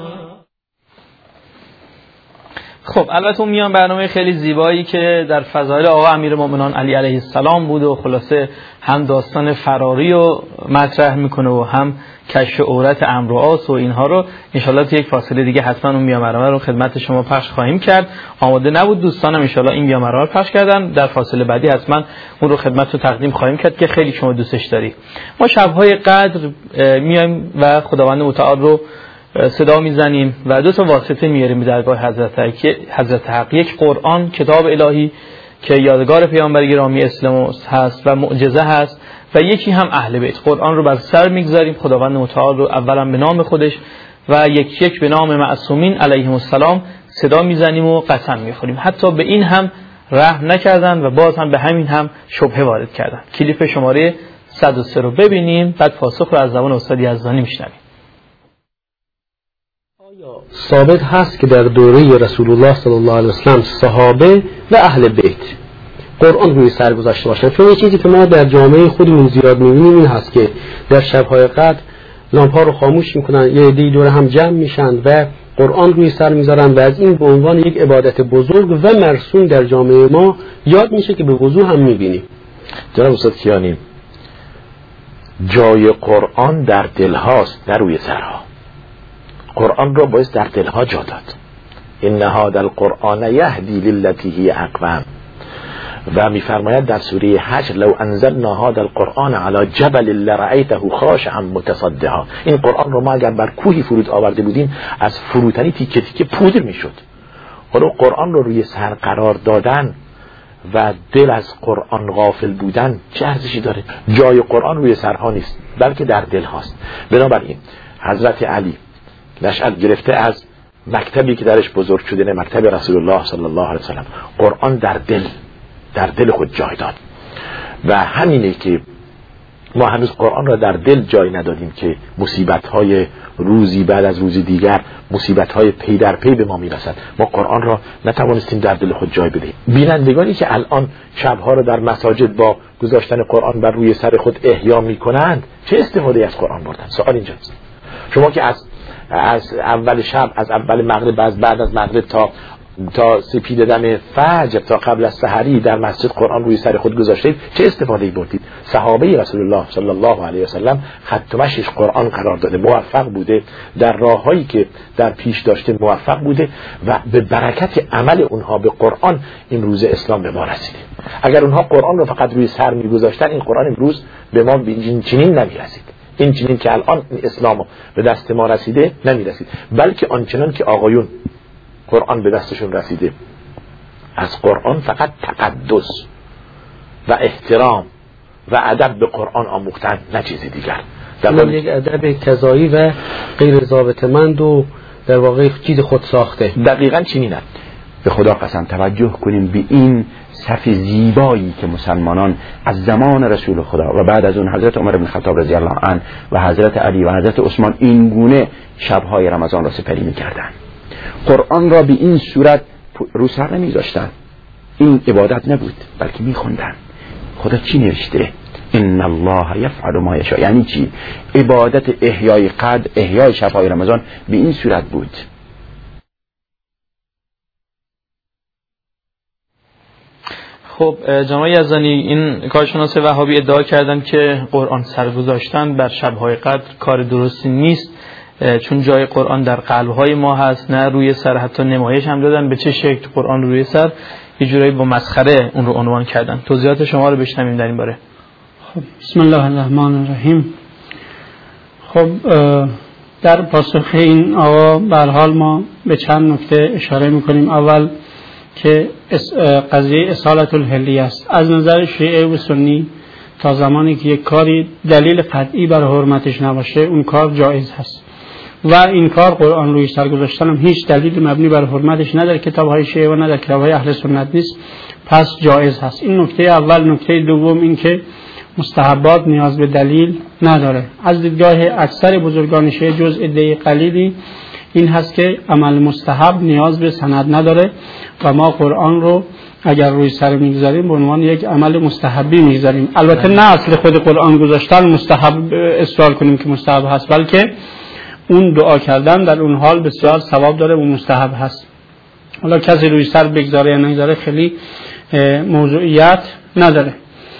خب البته اون میان برنامه خیلی زیبایی که در فضایل آقا امیرالمؤمنین علی علیه السلام بود و خلاصه هم داستان فراری رو مطرح میکنه و هم کشف عورت عمرو و عاص و اینها رو انشالله تو یک فاصله دیگه حتما اون میان برنامه رو خدمت شما پخش خواهیم کرد. آماده نبود دوستانم، انشالله این میان برنامه رو پخش کردن، در فاصله بعدی حتما اون رو خدمت رو تقدیم خواهیم کرد که خیلی شما دوستش داری. ما شب‌های قدر میایم و خداوند متعال رو صدا میزنیم و دو تا واسطه میاریم به درگاه حضرت حق. یک قرآن کتاب الهی که یادگار پیامبر گرامی اسلام هست و معجزه هست و یکی هم اهل بیت. قرآن رو بر سر میگذاریم، خداوند متعال رو اولا به نام خودش و یک به نام معصومین علیهم السلام صدا میزنیم و قسم میخوریم. حتی به این هم رحم نکردن و باز هم به همین هم شبهه وارد کردن. کلیپ شماره 103 رو ببینیم، بعد پاسخ رو از زبان استاد یزدانی میشنویم.
ثابت هست که در دوره رسول الله صلی الله علیه وسلم صحابه و اهل بیت قرآن روی سر گذاشته باشن؟ چون یه چیزی که ما در جامعه خودمون زیاد می‌بینیم این هست که در شب‌های قدر لامپ‌ها رو خاموش می‌کنن، یه عده‌ای دور هم جمع میشن و قرآن روی سر می‌ذارن و از این به عنوان یک عبادت بزرگ و مرسوم در جامعه ما یاد میشه که به وضوح هم می‌بینیم.
جناب استاد کیانی، جای قرآن در دل‌هاست نه روی سرها. قرآن را باید در دلها جا داد. ان هذا القرآن یهدی للتی هی اقوم. و میفرماید در سوره حجر لو انزلنا هذا القرآن على جبل لرأیته خاشعا متصدعا. این قرآن رو ما اگر بر کوهی فرود آورده بودیم از فروتنی تیکه تیکه پودر میشد. حالا قرآن رو روی سر قرار دادن و دل از قرآن غافل بودن چه ارزشی داره؟ جای قرآن روی سرها نیست بلکه در دل هاست. بنابراین حضرت علی نشأت گرفته از مکتبی که درش بزرگ شده، مکتب رسول الله صلی الله علیه وسلم، قرآن در دل خود جای داد. و همینه که ما هنوز قرآن را در دل جای ندادیم که مصیبت‌های روزی بعد از روزی دیگر، مصیبت‌های پی در پی به ما میرسد. ما قرآن را نتوانستیم در دل خود جای بدهیم. بینندگانی که الان شب‌ها را در مساجد با گذاشتن قرآن بر روی سر خود احیا می‌کنند چه استفاده از قرآن بردن؟ سوال اینجاست. شما که از اول شب، از اول مغرب، از بعد از مغرب تا سپید دم فجر، تا قبل از سحری در مسجد قرآن روی سر خود گذاشتید، چه استفاده بردید؟ صحابه رسول الله صلی الله علیه و سلم خط و مشیش قرآن قرار داده، موفق بوده در راههایی که در پیش داشته، موفق بوده و به برکت عمل اونها به قرآن امروز اسلام به ما رسیده. اگر اونها قرآن رو فقط روی سر میگذاشتن، این قرآن امروز به ما چنین نمیرسید. این چنین که الان اسلام به دست ما رسیده نمیرسید، بلکه آنچنان که آقایون قرآن به دستشون رسیده، از قرآن فقط تقدس و احترام و ادب به قرآن آموختن، نه چیزی دیگر.
در یک ادب کذایی و غیر ضابطه‌مند و در واقع چیز خود ساخته.
دقیقاً چنینه. به خدا قسم توجه کنیم به این صف زیبایی که مسلمانان از زمان رسول خدا و بعد از اون حضرت عمر بن خطاب رضی الله عنه و حضرت علی و حضرت عثمان این گونه شب‌های رمضان را سپری می‌کردند. قرآن را به این صورت رو سر نمی‌ذاشتند. این عبادت نبود بلکه می‌خوندند. خدا چی نوشته؟ ان الله یفعل ما یشاء. یعنی چی؟ عبادت احیای قدر، احیای شب‌های رمضان به این صورت بود.
خب جناب یزدانی، این کارشناس وهابی ادعا کردن که قرآن سرگذاشتن بر شب‌های قدر کار درستی نیست، چون جای قرآن در قلب‌های ما هست نه روی سر. حتی نمایش هم دادن به چه شکل قرآن روی سر، یه جورایی با مسخره اون رو عنوان کردن. توضیحات شما رو بشنویم در این باره.
خب بسم الله الرحمن الرحیم. خب در پاسخ این آقا به هر حال ما به چند نکته اشاره می‌کنیم. اول که قضیه اصالت الحلی است. از نظر شیعه و سنی تا زمانی که یک کاری دلیل قطعی بر حرمتش نباشه اون کار جایز هست و این کار قرآن روی سر گذاشتن هم هیچ دلیل مبنی بر حرمتش نه در کتاب‌های شیعه و نه در کتاب‌های اهل سنت نیست، پس جایز هست. این نکته اول. نکته دوم این که مستحبات نیاز به دلیل نداره. از دیدگاه اکثر بزرگان شیعه جز عده قلیلی این هست که عمل مستحب نیاز به سند نداره و ما قرآن رو اگر روی سر میگذاریم به عنوان یک عمل مستحبی میگذاریم. البته نه اصل خود قرآن گذاشتن مستحب اصرار کنیم که مستحب هست، بلکه اون دعا کردن در اون حال بسیار ثواب داره و مستحب هست. حالا کسی روی سر بگذاره یا نگذاره خیلی موضوعیت نداره.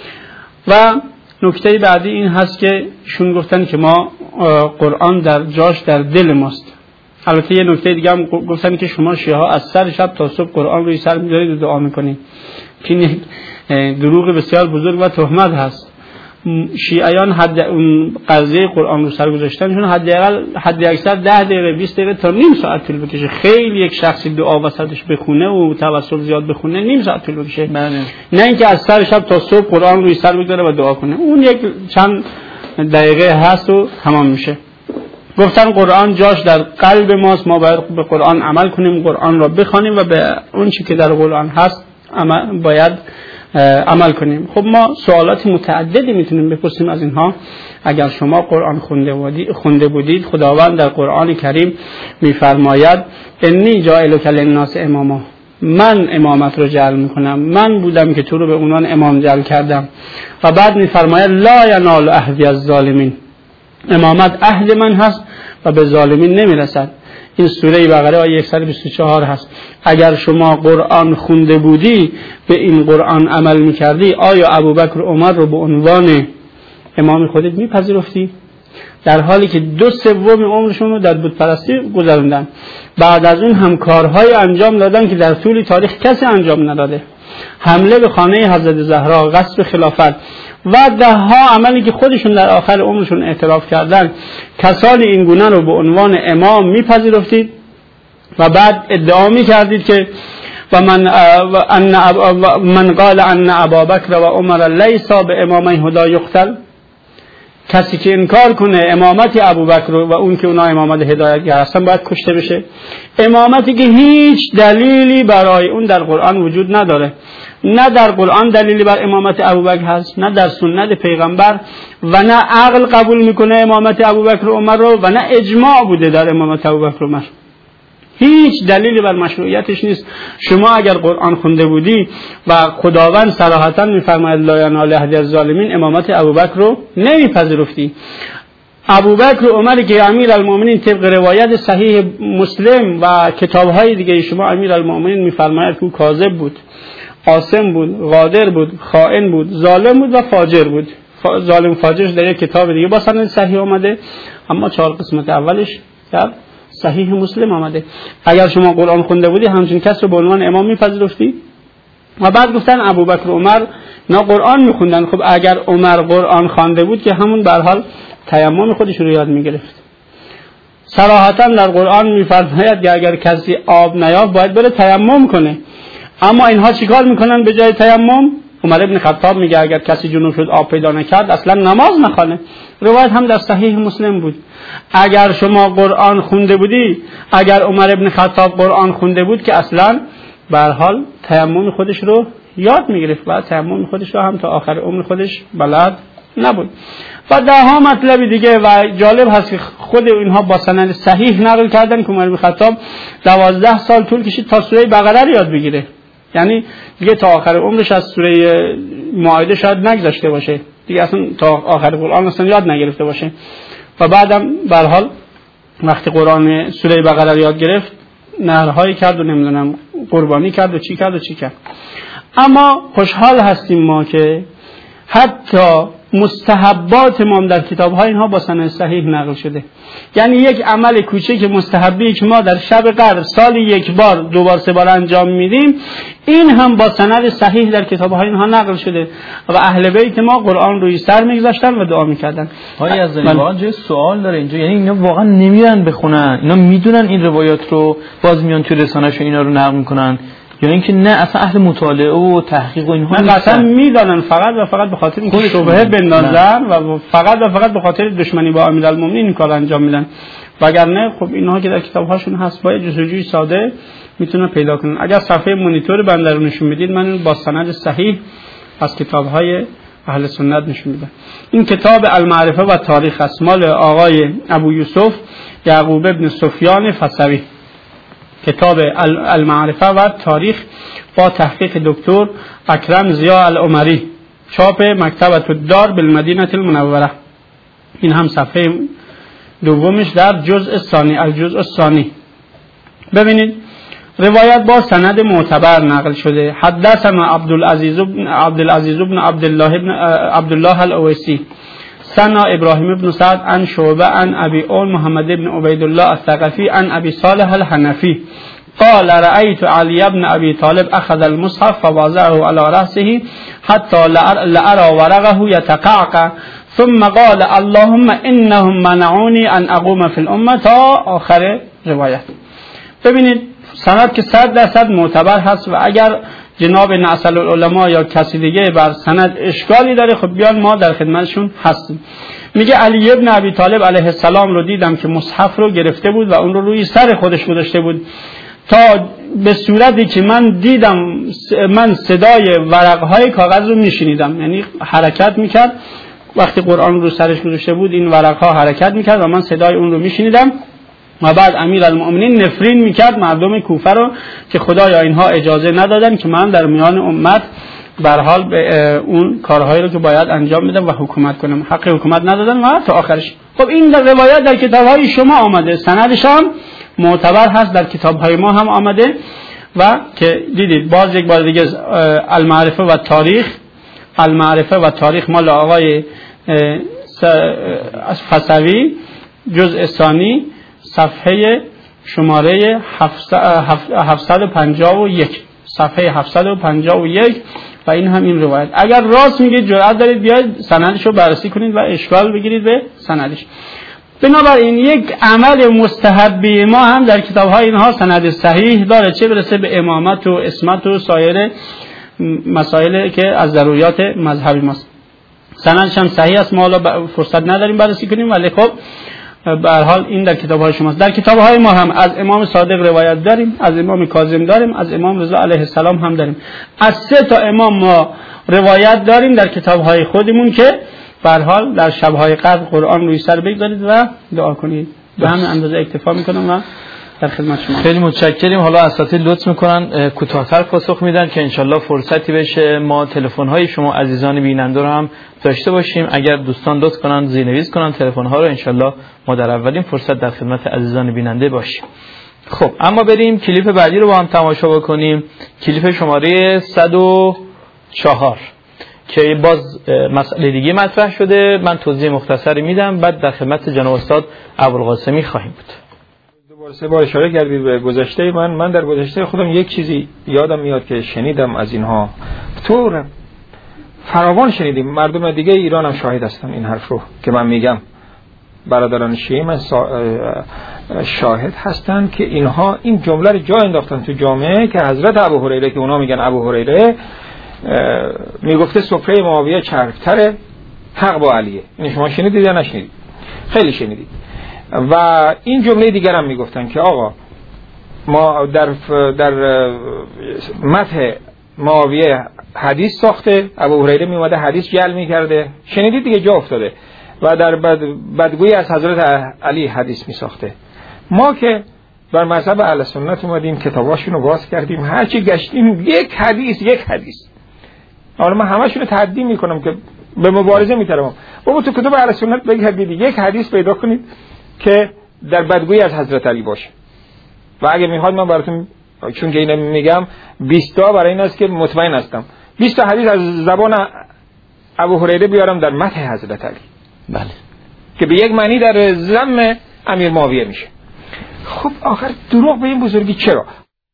و نکته بعدی این هست که شون گفتن که ما قرآن در جاش در دل ماست. البته یه نکته دیگه هم گفتن که شما شیعه ها از سر شب تا صبح قرآن روی سر می‌ذارید و دعا می‌کنید که این دروغ بسیار بزرگ و تهمت هست. شیعیان حد اون قضیه قرآن رو سر گذاشتنشون حد اکثر 10 دقیقه 20 دقیقه تا نیم ساعت طول بکشه. خیلی یک شخصی دعا وسطش بخونه و توسل زیاد بخونه نیم ساعت طول بکشه، نه اینکه از سر شب تا صبح قرآن روی سر بگذاره و دعا کنه. اون یک چند دقیقه هست و تمام میشه. گفتن قرآن جاش در قلب ماست، ما باید به قرآن عمل کنیم، قرآن را بخوانیم و به اون چیزی که در قرآن هست باید عمل کنیم. خب ما سوالات متعددی میتونیم بپرسیم از اینها. اگر شما قرآن خونده بودید، خداوند در قرآن کریم میفرماید انی جاعلک للناس اماما، من امامت رو جعل میکنم، من بودم که تو رو به عنوان امام جعل کردم. و بعد میفرماید لا ینال عهدی الظالمین، امامت عهد من هست و به ظالمین نمیرسد. این سوره بقره آیه 124 هست. اگر شما قرآن خونده بودی، به این قرآن عمل میکردی، آیا ابوبکر و عمر رو به عنوان امام خودت میپذیرفتی؟ در حالی که 2/3 عمرشون رو در بت پرستی گذروندن. بعد از اون هم کارهای انجام دادن که در طول تاریخ کسی انجام نداده. حمله به خانه حضرت زهرا، غصب خلافت و ده ها عملی که خودشون در آخر عمرشون اعتراف کردن. کسانی این گونه رو به عنوان امام میپذیرفتید و بعد ادعا میکردید که و من قال ان ابابکر و عمر لیسا به امامی هدا یقتل، کسی که انکار کنه امامت ابوبکر و اون که اونا امامت هدایتگر هستن باید کشته بشه. امامتی که هیچ دلیلی برای اون در قرآن وجود نداره. نه در قرآن دلیلی بر امامت ابوبکر هست، نه در سنت پیغمبر، و نه عقل قبول میکنه امامت ابوبکر و عمر رو، و نه اجماع بوده در امامت ابوبکر و عمر. هیچ دلیلی بر مشروعیتش نیست. شما اگر قرآن خونده بودی و خداوند صراحتا میفرماید لا ینال عهد الظالمین، امامت ابوبکر رو نمیپذیرفتی. ابوبکر و عمر که امیرالمومنین طبق روایت صحیح مسلم و کتاب‌های دیگه شما امیرالمومنین میفرماید که کاذب بود، قاسم بود، غادر بود، خائن بود، ظالم بود و فاجر بود. ظالم فاجرش در یک کتاب دیگه با سند صحیح آمده، اما 4 قسمت اولش در صحیح مسلم آمده. اگر شما قرآن خونده بودی همچین کس رو به عنوان امام میپذیرفتی؟ و بعد گفتن ابوبکر و عمر نه قرآن میخوندن. خب اگر عمر قرآن خوانده بود که همون به هر حال تیمم خودش رو یاد میگرفت. صراحتا در قرآن میفرماید که اگر کسی آب نیافت باید بره تیمم کنه. اما اینها چیکار میکنن به جای تیمم؟ عمر ابن خطاب میگه اگر کسی جنوب شد آب پیدا نکرد اصلا نماز نخوانه. روایت هم در صحیح مسلم بود. اگر شما قرآن خونده بودی، اگر عمر ابن خطاب قرآن خونده بود که اصلا به هر حال تیمم خودش رو یاد میگرفت و تیمم خودش رو هم تا آخر عمر خودش بلد نبود. و ده ها مطلب دیگه. و جالب هست که خود اینها با سند صحیح نقل کردن که عمر ابن خطاب 12 سال طول کشید تا سوره بقره رو یاد بگیره. یعنی دیگه تا آخر عمرش از سوره مائده شاید نگذشته باشه، دیگه اصلا تا آخر قرآن اصلا یاد نگرفته باشه. و بعدم به هر حال وقتی قرآن سوره بقره رو یاد گرفت، نهرهایی کرد و نمیدونم قربانی کرد و چی کرد. اما خوشحال هستیم ما که حتی مستحبات ما در کتاب‌های اینها با سند صحیح نقل شده. یعنی یک عمل کوچک مستحبی که ما در شب قدر سال یک بار، دو بار، سه بار انجام میدیم، این هم با سند صحیح در کتاب‌های اینها نقل شده و اهل بیت ما قرآن روی سر می‌گذاشتن و دعا می‌کردن.
آقای یزدانی واقعا جای سوال داره اینجا، یعنی اینا واقعا نمیرن بخونن، اینا میدونن این روایات رو، باز میان تو رسانه‌شون اینا رو نقل می‌کنن، یا اینکه نه اصلا اهل مطالعه و تحقیق و اینها
اصلا میدانن، فقط و فقط به خاطر اینکه شبهه بندازن و فقط و فقط به خاطر دشمنی با امیرالمومنین این کار انجام میدن. وگرنه خب اینها که در کتاب‌هاشون هست با جستجوی ساده میتونن پیدا کنن. اگر صفحه مانیتور بنده رو نشون میدید، من با سند صحیح از کتاب‌های اهل سنت نشون میدم. این کتاب المعرفه و تاریخ است، مال آقای ابو یوسف یعقوب ابن سفیان فسوی. کتاب المعرفه و تاریخ با تحقیق دکتر اکرم ضیا العمری، چاپ مکتبة الدار بالمدینه المنوره. این هم صفحه دومش در جزء ثانی، الجزء الثانی. ببینید روایت با سند معتبر نقل شده. حدثنا عبدالعزیز بن عبدالله الاویسی، سنا ابراهیم بن سعد عن شعبه عن ابي اول محمد بن عبید الله الثقفی عن ابي صالح الحنفی قال رأيت علي بن ابي طالب اخذ المصحف فوضعه على رأسه حتى لأرى ورقه يتقعقع ثم قال اللهم انهم منعوني ان اقوم في الامه تا آخر روایت. ببینید سند که 100% معتبر هست و اگر جناب نعسل العلماء یا کسی دیگه بر سند اشکالی داره خب بیان ما در خدمتشون هستیم. میگه علی ابن ابی طالب علیه السلام رو دیدم که مصحف رو گرفته بود و اون رو روی سر خودش گذاشته بود تا به صورتی که من دیدم، من صدای ورقهای کاغذ رو میشنیدم، یعنی حرکت میکرد وقتی قرآن رو سرش گذاشته بود، این ورقها حرکت میکرد و من صدای اون رو میشنیدم. و بعد امیرالمؤمنین نفرین میکرد مردم کوفه رو که خدایا اینها اجازه ندادن که من در میان امت برحال به اون کارهایی رو که باید انجام بدم و حکومت کنم، حق حکومت ندادن و تا آخرش. خب این روایت در کتاب‌های شما آمده، سندش هم معتبر هست، در کتاب‌های ما هم آمده و که دیدید. باز یک بار دیگه المعرفه و تاریخ مال آقای فسوی، جزء ثانی، صفحه شماره 751، صفحه 751 و این هم این روایت. اگر راست میگید جرأت دارید بیاید سندش رو بررسی کنید و اشکال بگیرید به سندش. بنابراین یک عمل مستحبی ما هم در کتاب‌های اینها سند صحیح داره، چه برسه به امامت و اسمت و سایر مسائل که از ضروریات مذهبی ماست. سندش هم صحیح است، ما حالا فرصت نداریم بررسی کنیم، ولی خب به هر حال این در کتاب‌های شماست. در کتاب‌های ما هم از امام صادق روایت داریم، از امام کاظم داریم، از امام رضا علیه السلام هم داریم. از 3 امام ما روایت داریم در کتاب‌های خودمون که به هر حال در شب‌های قدر قرآن روی سر بگذارید و دعا کنید. به همین اندازه اکتفا می‌کنم و در خدمت شما.
خیلی متشکریم. حالا اساتید لطف می‌کنن کوتاه‌تر پاسخ میدن که انشالله فرصتی بشه ما تلفن‌های شما عزیزان بیننده رو هم داشته باشیم. اگر دوستان لطف کنن زیرنویس کنن تلفن‌ها رو، انشالله ما در اولین فرصت در خدمت عزیزان بیننده باشیم. خب اما بریم کلیپ بعدی رو با هم تماشا بکنیم، کلیپ شماره 104 که باز مسئله دیگه مطرح شده. من توضیح مختصری میدم، بعد در خدمت جناب استاد ابوالقاسمی خواهیم بود.
سه بار اشاره کردید به گذشته من در گذشته خودم یک چیزی یادم میاد که شنیدم از اینها، طور فراوان شنیدیم، مردم دیگه ایران هم شاهد هستن این حرف رو که من میگم، برادران شیعه من شاهد هستن که اینها این جمله رو جا انداختن تو جامعه که حضرت ابو هریره که اونا میگن ابو هریره میگفته سفره معاویه چربتره، حق با علیه. این شما شنیدید یا نشنیدید؟ خیلی شنیدید. و این جمله دیگر هم میگفتن که آقا ما در مدح معاویه حدیث ساخته، ابو هریره میومده حدیث جعل میکرده، شنیدید دیگه، جا افتاده، و در بدگویی از حضرت علی حدیث میساخته. ما که بر مذهب اهل سنت اومدیم کتاباشونو باز کردیم، هرچی گشتیم یک حدیث. حالا من همشون رو تحدی میکنم که به مبارزه میترم. بابا تو کتاب اهل سنت بگید یک حدیث پیدا کنید که در بدگویی از حضرت علی باشه و اگه میخواد من براتون چون که اینو میگم 20 تا برای این است که مطمئن هستم 20 تا حدیث از زبان ابو هریره بیارم در مدح حضرت علی.
بله.
که به یک معنی در ذم امیر معاویه میشه. خب آخر دروغ به این بزرگی چرا؟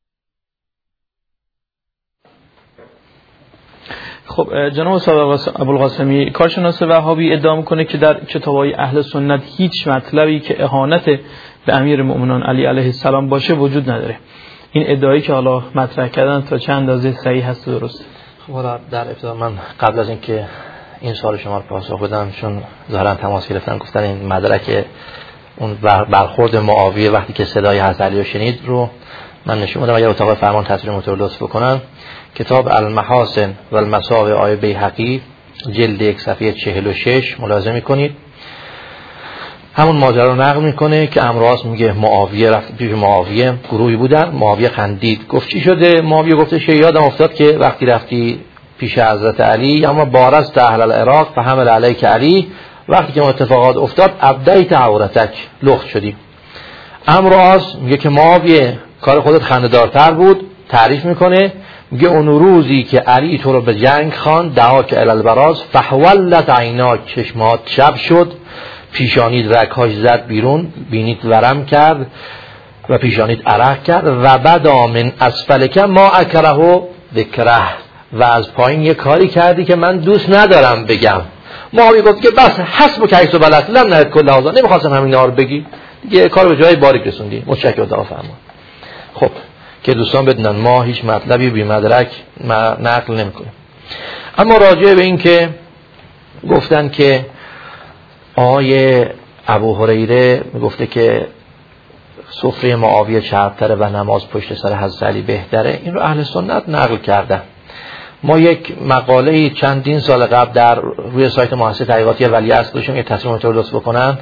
خب جناب استاد ابوالقاسمی، کارشناس وهابی ادعا میکنه که در کتاب‌های اهل سنت هیچ مطلبی که اهانت به امیر مؤمنان علی علیه السلام باشه وجود نداره. این ادعایی که حالا مطرح کردن تا چند اندازه صحیح هست و درسته؟
خب حالا در ابتدا من قبل از اینکه این سوال شما رو پاسخ بدم، چون ظاهرا تماس گرفتن گفتن این مدرک اون برخورد معاویه وقتی که صدای حضرت علی رو شنید رو من نشون بدم. اگر اتاق فرمان تصویر موتور لطف بکنن، کتاب المحاسن و المساوی آیه بیهقی جلد 1 صفحه 46 ملاحظه میکنید. همون ماجرا رو نقل میکنه که امراض میگه معاویه رفت پیش معاویه، گروهی بودن، معاویه خندید گفت چی شده؟ معاویه گفته یادم افتاد که وقتی رفتی پیش حضرت علی اما بارز اهل العراق فحمل علیک علی، وقتی که اتفاقات افتاد ابدیت عورتک، لخت شدی. امراض میگه که معاویه کار خودت خنده‌دارتر بود، تعریف میکنه میگه اون روزی که علی تو رو به جنگ خواند دعا که الالبراز فحولت عیناک، چشمات شب شد، پیشانید رگ‌هاش زد بیرون، بینیت ورم کرد و پیشانید عرق کرد و بدا من اسفلک ما اکره ذکره، و از پایین یه کاری کردی که من دوست ندارم بگم. معاویه گفت که بس حسب که حیث بلد لم نهد کل هذا، نمیخواستم همین رو بگی دیگه، کار به جای باریک رسوندی، متشکرم اتاق فرمان. خب که دوستان بدونن ما هیچ مطلبی بی مدرک نقل نمیکنیم. اما راجع به این که گفتن که آیه ابو هریره میگفته که سفره معاویه چربتره و نماز پشت سر حضرت علی بهتره، این رو اهل سنت نقل کردن. ما یک مقاله چندین سال قبل در روی سایت مؤسسه تحقیقاتی ولیعصر داشتیم، یه تصمیم رو لطف بکنن.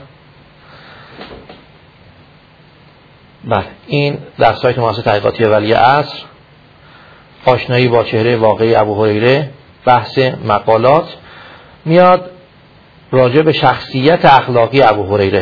بله، این در سایت مؤسسه تحقیقاتی ولیعصر، آشنایی با چهره واقعی ابو هریره، بحث مقالات میاد راجع به شخصیت اخلاقی ابو هریره.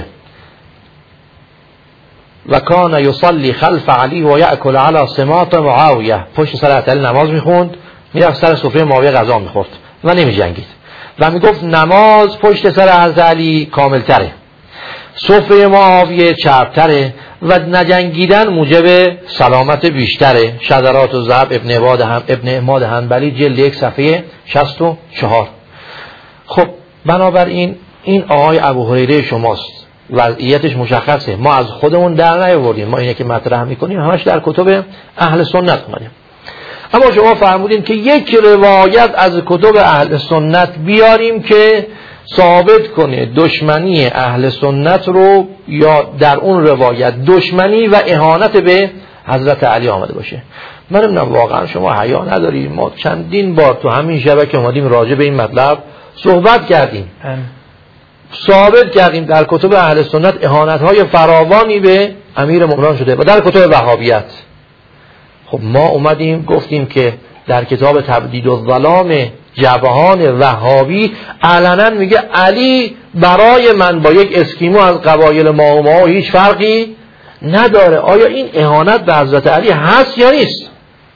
و کان یصلی خلف علی و یأکل علی سماط معاویه، پشت سر علی نماز میخوند، میرفت سر سفره معاویه غذا میخورد و نمیجنگید و میگفت نماز پشت سر حضرت علی کاملتره، سفره معاویه چربتره و نجنگیدن موجب سلامت بیشتره. شذرات و ذهب ابن عماد حنبلی جلد 1 صفحه 64. خب بنابراین این آقای ابو هریره شماست، وضعیتش مشخصه، ما از خودمون در نیاوردیم، ما اینه که مطرح میکنیم همش در کتب اهل سنت اومده. اما شما فرمودین که یک روایت از کتب اهل سنت بیاریم که ثابت کنه دشمنی اهل سنت رو، یا در اون روایت دشمنی و اهانت به حضرت علی آمده باشه. من نمیدونم واقعا شما حیا ندارید. ما چندین بار تو همین شبکه اومدیم راجع به این مطلب صحبت کردیم، ثابت کردیم در کتب اهل سنت اهانت‌های فراوانی به امیر مؤمنان شده و در کتب وهابیت. خب ما اومدیم گفتیم که در کتاب تبدیل الظلام جبهان وهابی علنا میگه علی برای من با یک اسکیمو از قبایل ما و ما هیچ فرقی نداره. آیا این اهانت به حضرت علی هست یا نیست؟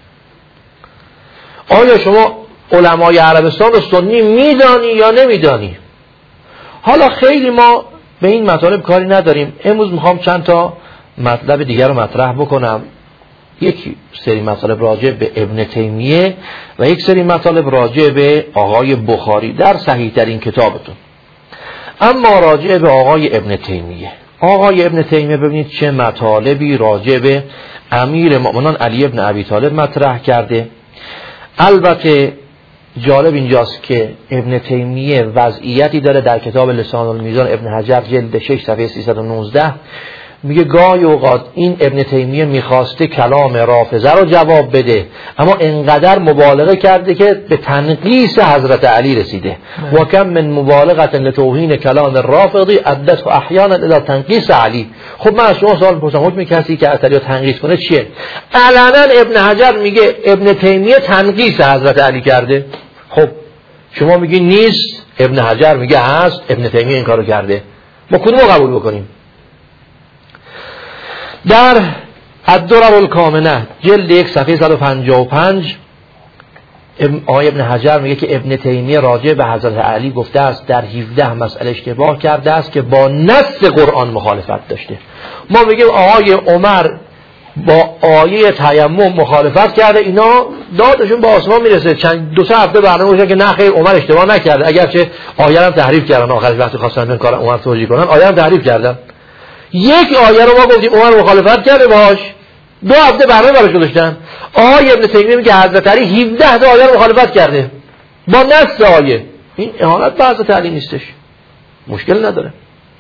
آیا شما علمای عربستان و سنی میدانی یا نمیدانی؟ حالا خیلی ما به این مطالب کاری نداریم. امروز میخوام چند تا مطلب دیگر رو مطرح بکنم. یک سری مطالب راجع به ابن تیمیه و یک سری مطالب راجع به آقای بخاری در صحیح ترین کتابتون. اما راجع به آقای ابن تیمیه، آقای ابن تیمیه ببینید چه مطالبی راجع به امیر مؤمنان علی ابن ابی طالب مطرح کرده. البته جالب اینجاست که ابن تیمیه وضعیتی داره در کتاب لسان المیزان ابن حجر جلد 6 صفحه 319 میگه گاهی اوقات این ابن تیمیه میخواسته کلام رافضه رو جواب بده اما انقدر مبالغه کرده که به تنقیص حضرت علی رسیده. و کم من مبالغه لتوهین کلام الرافضی ادت احیانا الى تنقیص علی. خب من از شما سوال میپرسم حکم کسی که علی رو تنقیص کنه چیه؟ علنا ابن حجر میگه ابن تیمیه تنقیص حضرت علی کرده. خب شما میگی نیست، ابن حجر میگه هست، ابن تیمیه این کارو کرده. ما کدومو قبول بکنیم؟ در الدرر الکامنه جلد 1 صفحه 155 آقای ابن حجر میگه که ابن تیمیه راجع به حضرت علی گفته است در 17 مسئله اشتباه کرده است که با نص قرآن مخالفت داشته. ما میگیم آقای عمر با آیه تیمم مخالفت کرده، اینا دادشون با آسمان میرسه. چند 2-3 هفته برنامه باشه که نه خیر عمر اشتباه نکرده، اگرچه آیه رو تحریف کردن آخرش وقتی خواستن این کار عمر توجیه کنن آیه رو تحریف کردن. یک آیه رو ما گفتیم عمر مخالفت کرده باش، 2 هفته برنامه براش گذاشتن. آقای ابن تیمیه میگه حضرت علی 17 تا آیه رو مخالفت کرده با نص آیه. این اهانت به حضرت علی نیستش؟ مشکل نداره.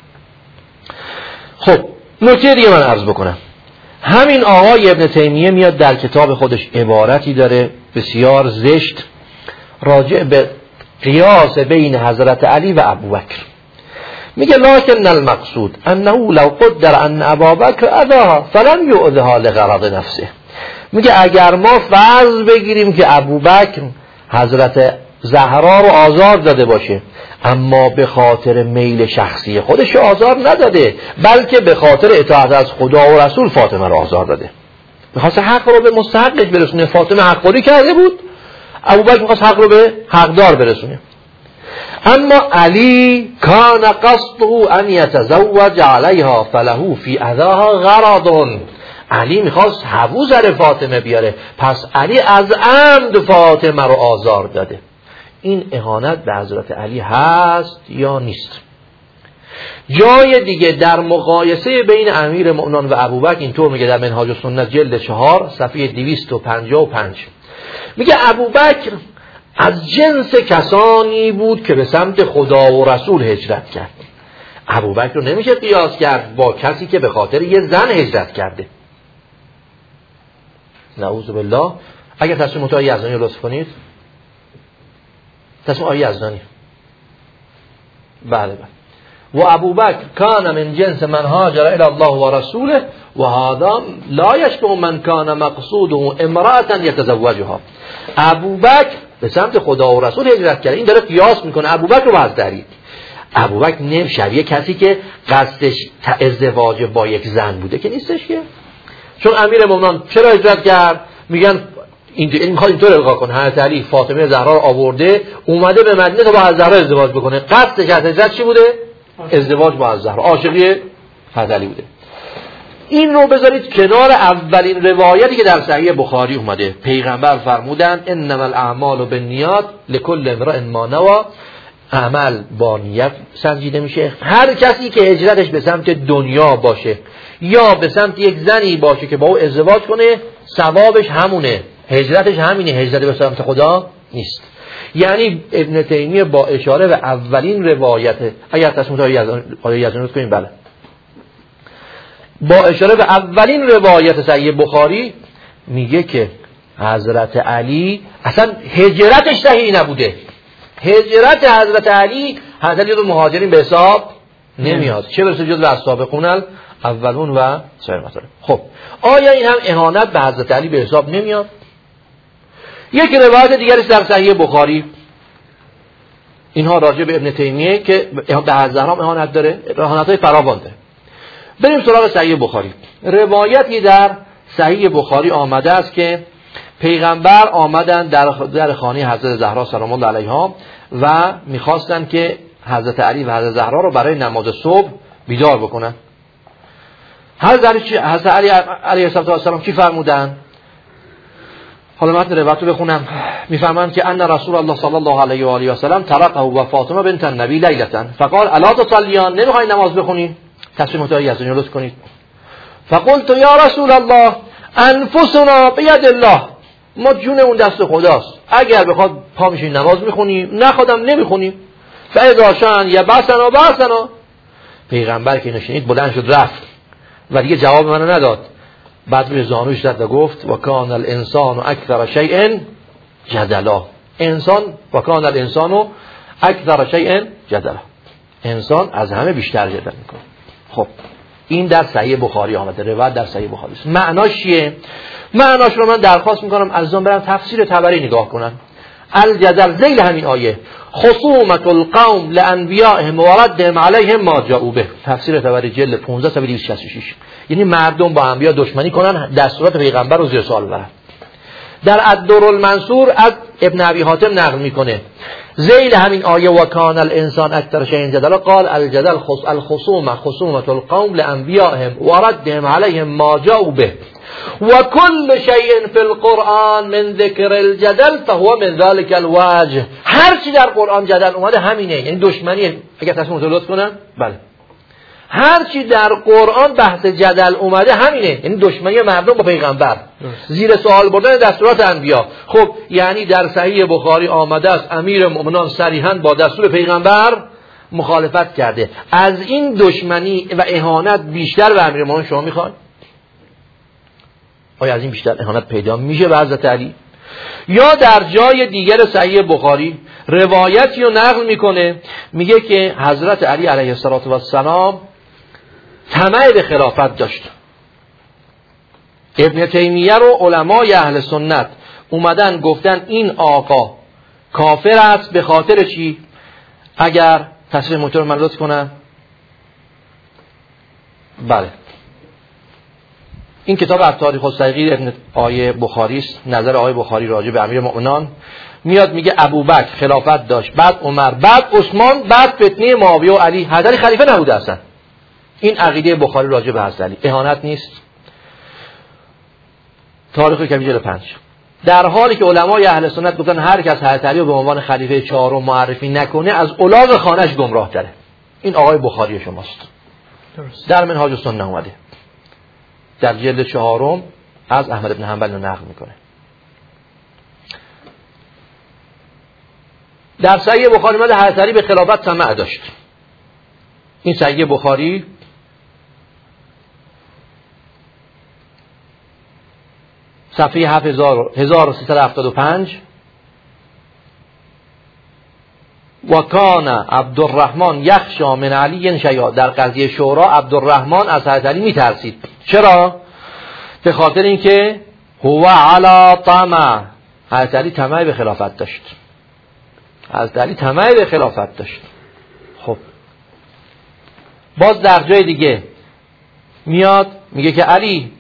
خب نکته دیگه من عرض بکنم. همین آقای ابن تیمیه میاد در کتاب خودش عبارتی داره بسیار زشت راجع به قیاس بین حضرت علی و ابوبکر. میگه لکن المقصود انه لو قدر ان ابابکر اذاها فلم یؤذها لغرض نفسه. میگه اگر ما فرض بگیریم که ابوبکر حضرت زهرا رو آزار داده باشه اما به خاطر میل شخصی خودش آزار نداده، بلکه به خاطر اطاعت از خدا و رسول فاطمه رو آزار داده، میخواست حق رو به مستحقش برسونه. فاطمه حق‌خوری کرده بود، ابوبکر میخواست حق رو به حقدار برسونه. اما علی کان قصده ان یتزوج علیها فله فی اذاها غرض. علی میخواست هوو سر فاطمه بیاره، پس علی از عمد فاطمه رو آزار داده. این اهانت به حضرت علی هست یا نیست؟ جای دیگه در مقایسه بین امیر مؤمنان و ابوبکر اینطور میگه در منهاج السنه جلد 4 صفحه 255 میگه ابوبکر از جنس کسانی بود که به سمت خدا و رسول هجرت کرد. ابوبکر رو نمیشه قیاس کرد با کسی که به خاطر یه زن هجرت کرده. نعوذ بالله. اگر تصمیم آیه یزدانی رو لطف کنید، تصمیم آیه یزدانی. بله. و ابوبکر کان من جنس من هاجر الی الله و رسوله و هذا لا یشبه من کان مقصوده امرأة یتزوجها. ابوبکر به سمت خدا و رسول هجرت کرد. این داره قیاس میکنه ابوبکر رو با حضرت علی. ابوبکر نمیشه کسی که قصدش ازدواج با یک زن بوده که نیستش که. چون امیر مومنان چرا هجرت کرد؟ میگن این میخواد اینطور القا کنه حضرت علی فاطمه زهرا رو آورده اومده به مدینه تا با حضرت زهرا ازدواج بکنه. قصدش از هجرت چی بوده؟ ازدواج با حضرت زهرا، عاشقی حضرت علی بوده. این رو بذارید کنار اولین روایتی که در صحیح بخاری اومده. پیغمبر فرمودن انما الاعمال بالنیات لكل امرئ ما نوى. عمل با نیت سنجیده میشه. هر کسی که هجرتش به سمت دنیا باشه یا به سمت یک زنی باشه که با او ازدواج کنه ثوابش همونه، هجرتش همینه، هجرت به سمت خدا نیست. یعنی ابن تیمیه با اشاره به اولین روایت، اگر تصمیم آیه یزدانی رو کنیم، بله، با اشاره به اولین روایت صحیح بخاری میگه که حضرت علی اصلا هجرتش صحیح نبوده. هجرت حضرت علی رو مهاجرین به حساب نمیاد، چه برسه جز به السابقون الاولون و سایر مطالب. خب آیا این هم اهانت به حضرت علی به حساب نمیاد؟ یک روایت دیگری در صحیح بخاری اینها راجع به ابن تیمیه که به حضرت هم اهانت داره، اهانت‌های فراوان داره. بریم سراغ صحیح بخاری. روایتی در صحیح بخاری آمده است که پیغمبر آمدن در خانه حضرت زهرا سلام الله علیها و میخواستن که حضرت علی و حضرت زهرا رو برای نماز صبح بیدار بکنن. حضرت علی علیه السلام چی فرمودن؟ حالا متن روایت رو بخونم. میفرمایند که ان رسول الله صلی الله علیه و آله و سلم ترقه و فاطمه بنت النبی لیلة فقال الا تصلیان، نمیخواین نماز بخونین؟ تصمیم متوجه یزدانی لطف کنید. فقلت یا رسول الله انفسنا بید الله، ما جونمون دست خداست، اگر بخواد پا میشیم نماز میخونیم، نخوادم نمیخونیم. فاذا شان یبعثنا بعثنا. پیغمبر که نشینید بلند شد رفت و دیگه جواب منو نداد. بعد روی زانوش زد و گفت و کان الانسان اکثر شیء جدلا. انسان و کان الانسان اکثر شیء جدلا، انسان از همه بیشتر جدل میکنه. خب این در صحیح بخاری آمده، روایت در صحیح بخاری است. معناش چیه؟ معناش رو من درخواست میکنم عزیزان برن تفسیر طبری نگاه کنن. الجدل ذیل همین آیه خصومت القوم لانبیائهم و ردهم علیهم ما جاءوا به، تفسیر طبری جلد 15 صفحه 266. یعنی مردم با انبیا دشمنی کنن، دستورات پیغمبر رو زیر سوال ببرن. در الدرالمنصور از ابن ابی حاتم نقل میکنه ذیل همین آیه و کان الانسان اکثر شیء جدلا قال الجدل خصومه القوم لانبیائهم و ردهم علیهم ما جاءوا به و کل شیء فی القرآن من ذکر الجدل فهو من ذلك الوجه. هر چی در قرآن جدل اومده همینه، یعنی دشمنی. اگر تصمیم متولد کنن بله، هر چی در قرآن بحث جدل اومده همینه، یعنی دشمنی مردم با پیغمبر، زیر سوال بردن دستورات انبیا. خب یعنی در صحیح بخاری آمده است امیر مؤمنان صریحاً با دستور پیغمبر مخالفت کرده. از این دشمنی و اهانت بیشتر به امیر مؤمنان شما میخواید؟ آیا از این بیشتر اهانت پیدا میشه به حضرت علی؟ یا در جای دیگر صحیح بخاری روایتی رو نقل میکنه، میگه که حضرت علی علیه السلام طمع به خلافت داشت. ابن تیمیه رو علمای اهل سنت اومدن گفتن این آقا کافر است. به خاطر چی؟ اگر تصریح موتور من لطف کنم. بله، این کتاب التاریخ الصغیر ابن آیه بخاری است. نظر آیه بخاری راجع به امیر مؤمنان میاد میگه ابوبکر خلافت داشت، بعد عمر، بعد عثمان، بعد فتنه معاویه و علی. حضرت خلیفه نبوده اصلا. این عقیده بخاری راجع به حضرت علی اهانت نیست؟ تاریخ کبیر جلد 5. در حالی که علمای اهل سنت گفتن هر کس حضرت علی رو به عنوان خلیفه چهارم معرفی نکنه از الاغ خانش گمراه تره. این آقای بخاری شماست. درست. در منهاج السنه اومده. در جلد 4 از احمد بن حنبل نقل میکنه. در صحیح بخاری اومده حضرت علی به خلافت طمع داشت. این صحیح بخاری صفحه 1375 و کان عبدالرحمن یخشا من علی شیئا. در قضیه شورا عبدالرحمن از حضرت علی میترسید. چرا؟ به خاطر اینکه هو علی طمع. حضرت علی طمع به خلافت داشت. حضرت علی طمع به خلافت داشت. خب باز در جای دیگه میاد میگه که علی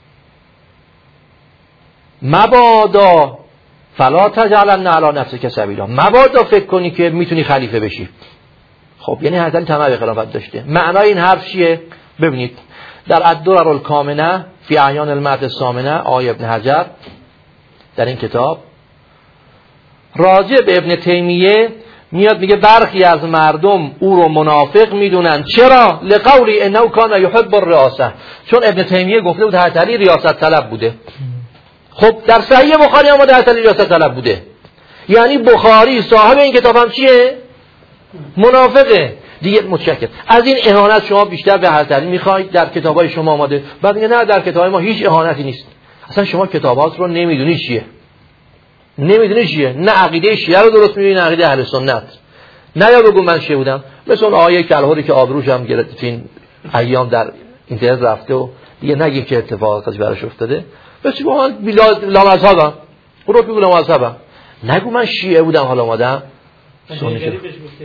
مبادا فلا تجعلن علی نفسک سبیلا، مبادا فکر کنی که میتونی خلیفه بشی. خب یعنی حضرت علی طمع به خلافت داشته. معنای این حرف چیه؟ ببینید در الدرر الکامنه فی اعیان المرد الثامنه آیه ابن حجر در این کتاب راجع به ابن تیمیه میاد میگه برخی از مردم او رو منافق میدونن. چرا؟ لقولی انه کان یحب الرئاسه. چون ابن تیمیه گفته بود حضرت علی ریاست طلب بوده. خب در صحیح بخاری هم حضرت علی ریاست طلب بوده. یعنی بخاری صاحب این کتاب هم چیه؟ منافقه دیگه. متشکر. از این اهانت شما بیشتر به حضرت علی میخواید در کتابای شما آماده. بعد میگه نه در کتابای ما هیچ اهانتی نیست. اصلا شما کتابات رو نمیدونی چیه. نمیدونی چیه. نه عقیده شیعه رو درست میدونی، نه عقیده اهل سنت. نه یا بگو من شیعه بودم. مثل اون آیه کلهوری که آبروش هم گرفتین ایام در اینترنت رفته و دیگه نگید که اتفاقاتی براش افتاده. بس بگو من لا مذهبم. برو بگو لا مذهبم. نگو من شیعه بودم حالا اومدم سنی شدم.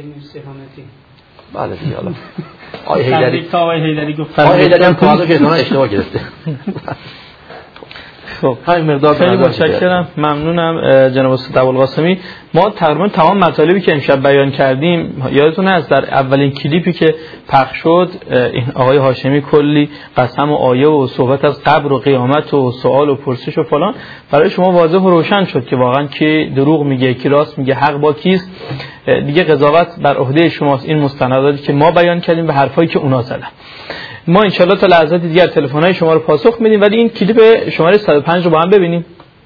بله دیگه حالا آیه هیدری گفت آیه هیدری هم کارو که اشتباه گرفته.
خب همین مقدار. خیلی متشکرم، ممنونم جناب استاد ابوالقاسمی. ما تقریبا تمام مطالبی که امشب بیان کردیم یادتون هست در اولین کلیپی که پخش شد این آقای هاشمی کلی قسم و آیه و صحبت از قبر و قیامت و سوال و پرسش و فلان برای شما واضح و روشن شد که واقعا کی دروغ میگه کی راست میگه، حق با کیست. دیگه قضاوت بر عهده شماست. این مستنداتی که ما بیان کردیم و حرفایی که اونا زدن. ما انشالله تا لحظات دیگر تلفن‌های شما رو پاسخ میدیم، ولی این کلیپ شماره 105 رو با هم ببینیم.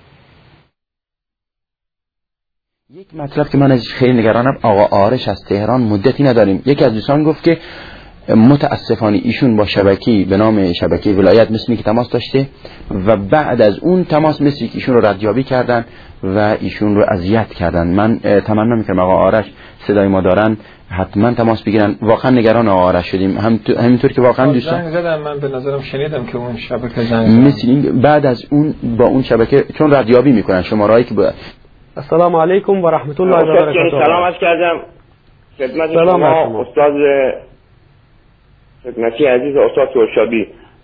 یک مطلب که من ازش خیلی نگرانم، آقا آرش از تهران مدتی نداریم. یکی از دوستان گفت که متاسفانه ایشون با شبکی به نام شبکه ولایت مثلی که تماس داشته و بعد از اون تماس مثلی که ایشون رو ردیابی کردن و ایشون رو اذیت کردن. من تمنا میکنم آقا آرش صدای ما دارن حتما تماس بگیرن. واقعا نگران آقا آرش شدیم، همینطور که واقعا دوستان
زنگ زدم. من به نظرم شنیدم که اون شبکه زنگ
مثل بعد از اون با اون شبکه چون ردیابی میکنن شمارهایی که
السلام علیکم و رحمت الله و برکاته. سلام عرض کردم خدمت شما استاد خدمتی عزیز استاد ترشابی.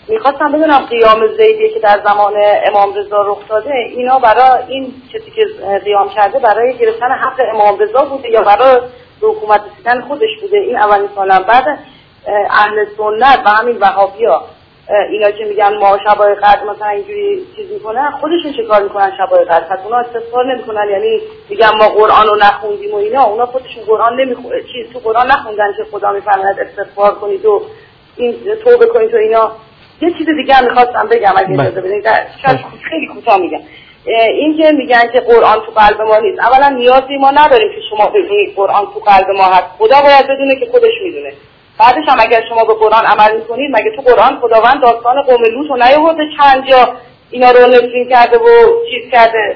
میخواستم بدونم قیام زیدی که در زمان امام رضا رخ داده، اینا برای این کسی که قیام کرده برای گرفتن حق امام رضا بوده یا برای حکومت رسیدن خودش بوده؟ این اولین سوالم. بعد اهل سنت و همین وهابیا اینا که میگن ما شبای قدر مثلا اینجوری چیز میکنن، خودشون چه کار میکنن شبای قدر؟ پس اونا استغفار نمیکنن؟ یعنی میگن ما قرآن رو نخوندیم و اینا، اونا خودشون قرآن تو قرآن نخوندن که خدا میفرماید استغفار کنید و این توبه کنید و اینا. یه چیز دیگه هم میخواستم بگم اگه اجازه بدید، خیلی کوتاه میگم. این که میگن که قرآن تو قلب ما نیست، اولا نیازی ما نداریم که شما بدونید قرآن تو قلب ما هست، خدا باید بدونه که خودش میدونه. بعدش هم اگر شما به قرآن عمل میکنید، مگه تو قرآن خداوند داستان قوم لوط رو نیاورده چند جا اینا رو نفرین کرده و چیز کرده؟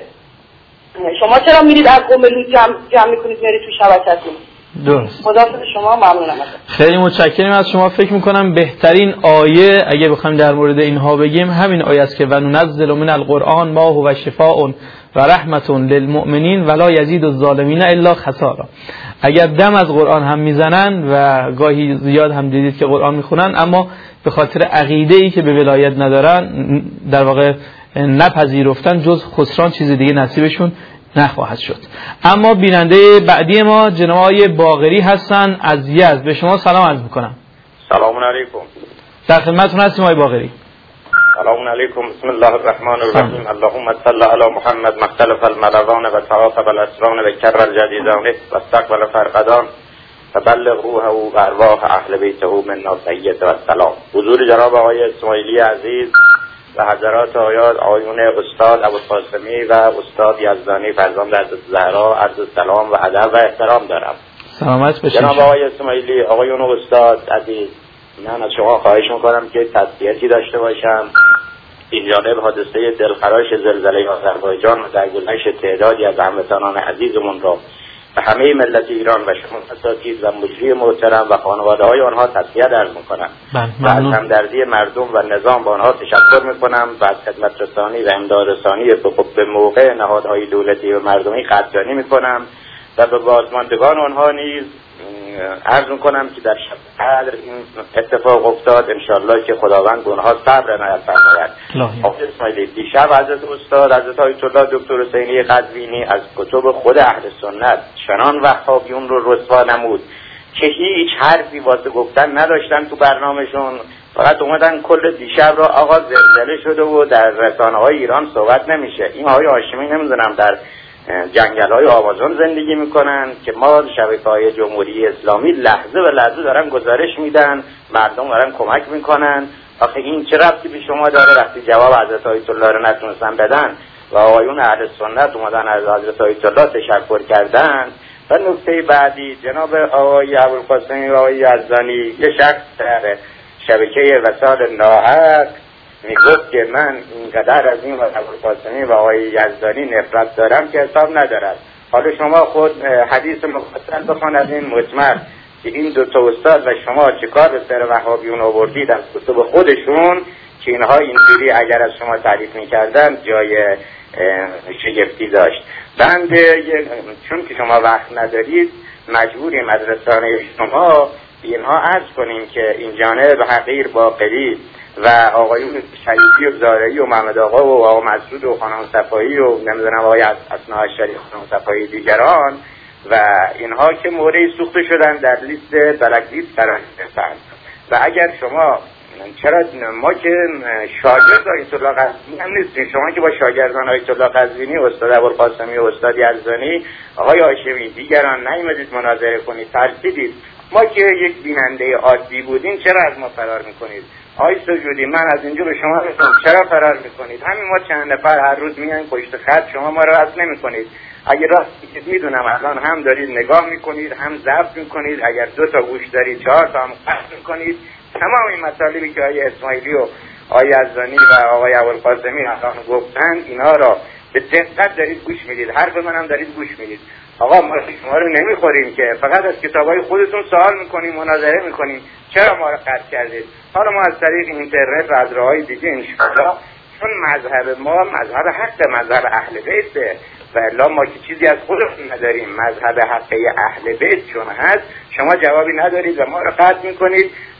شما چرا میرید از قوم لوط جمع میکنید میرید تو شبکه‌تون؟
درست.
خداحافظ شما، ممنونم.
خیلی متشکرم از شما. فکر میکنم بهترین آیه اگه بخوایم در مورد اینها بگیم همین آیه است که و ننزل من القرآن ما هو شفاء و رحمت للمؤمنین ولا یزید الظالمین الا خسارا. اگر دم از قرآن هم میزنن و گاهی زیاد هم دیدید که قرآن میخونن، اما به خاطر عقیده‌ای که به ولایت ندارن، در واقع نپذیرفتن، جز خسران چیز دیگه نصیبشون نخواهد شد. اما بیننده بعدی ما جناب آقای باقری هستن از یزد. به شما سلام عرض میکنم.
سلام علیکم.
در خدمتتون هستیم آقای باقری.
سلام علیکم. بسم الله الرحمن الرحیم. اللهم صل علی محمد مختلف الملوان و تعاقب الاسران و کر الجدیدان و استقبل فرقدان و بلغ روحه و ارواح اهل بیته منا سید و السلام. حضور جناب آقای اسماعیلی عزیز و حضرات آیون استاد ابوالقاسمی و استاد یزدانی فرزند حضرت زهرا عرض سلام و ادب و احترام دارم.
سلامت باشید.
جناب آقای اسماعیلی، آقایون استاد عزیز، من از شما خواهش میکنم که تسلیتی داشته باشم. این جانب حادثه دلخراش زلزله آذربایجان و درگذشت تعدادی از هموطنان عزیزمون را و همه ملت ایران و شما اساتید و مجری محترم و خانواده های آنها تسلیت عرض میکنم و از همدردی مردم و نظام با آنها تشکر میکنم و از خدمت رسانی و امداد رسانی به موقع نهادهای دولتی و مردمی قدردانی میکنم و به بازماندگان آنها نیز عرض میکنم که در شب قدر این اتفاق افتاد، انشالله که خداوند به اونها صبر عنایت فرماید. آقای اسماعیلی، دیشب حضرت استاد حضرت آیت الله دکتر حسینی قزوینی از کتب خود اهل سنت چنان وهابیون رو رسوا نمود که هیچ حرفی واسه گفتن نداشتن تو برنامهشون، فقط اومدن کل دیشب را آقا زلزله شده و در رسانه‌های ایران صحبت نمیشه. این آقای هاشمی نمیدونم در جنگل‌های آمازون زندگی میکنن که ما شبکه‌های جمهوری اسلامی لحظه به لحظه دارن گزارش میدن، مردم دارن کمک میکنن. آخه این چه ربطی به شما داره وقتی جواب حضرت آیت الله رو نتونستن بدن و آقایون اهل سنت اومدن از حضرت آیت الله تشکر کردن؟ و نکته بعدی، جناب آقای ابوالقاسمی و آقای یزدانی، یه شخص در شبکه وسال ناحق میگفت که من اینقدر از این و ابوالقاسمی و آقای یزدانی نفرت دارم که حساب ندارد. حالا شما خود حدیث مفصل بخوان از این مجمل که این دو تا استاد و شما چیکار به سر وهابیون آوردید از کتب خودشون که اینها اینجوری اگر از شما تعریف میکردن جای شگفتی داشت. بند چون که شما وقت ندارید مجبوریم از رسانه شما اینها عرض کنیم که این جانب حقیر باقری و آقایون شریفی و زارعی و محمد آقا و آقا مسعود و خانم صفایی و نمیدونم آقای اسنا شریف خانم صفایی دیگران و اینها که موردی سوخته شدن در لیست بلک لیست قرار گرفتند. و اگر شما چرا ما که شاگرد آیت الله قزوینی هم نیستیم، شما که با شاگردان آیت الله قزوینی، استاد ابوالقاسمی و استاد یزدانی، آقای هاشمی دیگران نیومدید مناظره کنید، ترسیدید. ما که یک بیننده عادی بودیم چرا از ما فرار میکنید؟ آقای سجودی، من از اینجا به شما میگم چرا فرار میکنید؟ همین ما چند نفر هر روز میایم پشت خط، شما ما را اصل نمیکنید. اگر راستی که میدونم الان هم دارید نگاه میکنید هم ضبط میکنید، اگر 2 تا گوش دارید 4 تا هم قطع میکنید. تمام این مطالبی که آقای اسماعیلی و آقای یزدانی و آقای ابوالقاسمی الان گفتن اینا را به دقت دارید گوش میدید، حرف منم دارید گوش میدید. آقا ما شما رو نمیخوریم که فقط از کتابای خودتون سوال میکنیم، مناظره میکنیم، چرا ما رو قطع کردید؟ حالا ما از طریق اینترنت و از راههای دیگه انشاءالله، چون مذهب ما مذهب حق، مذهب اهل بیته و الا ما که چیزی از خودمون نداریم، مذهب حقه اهل بیت چون هست، شما جوابی ندارید و ما رو قطع میکنید.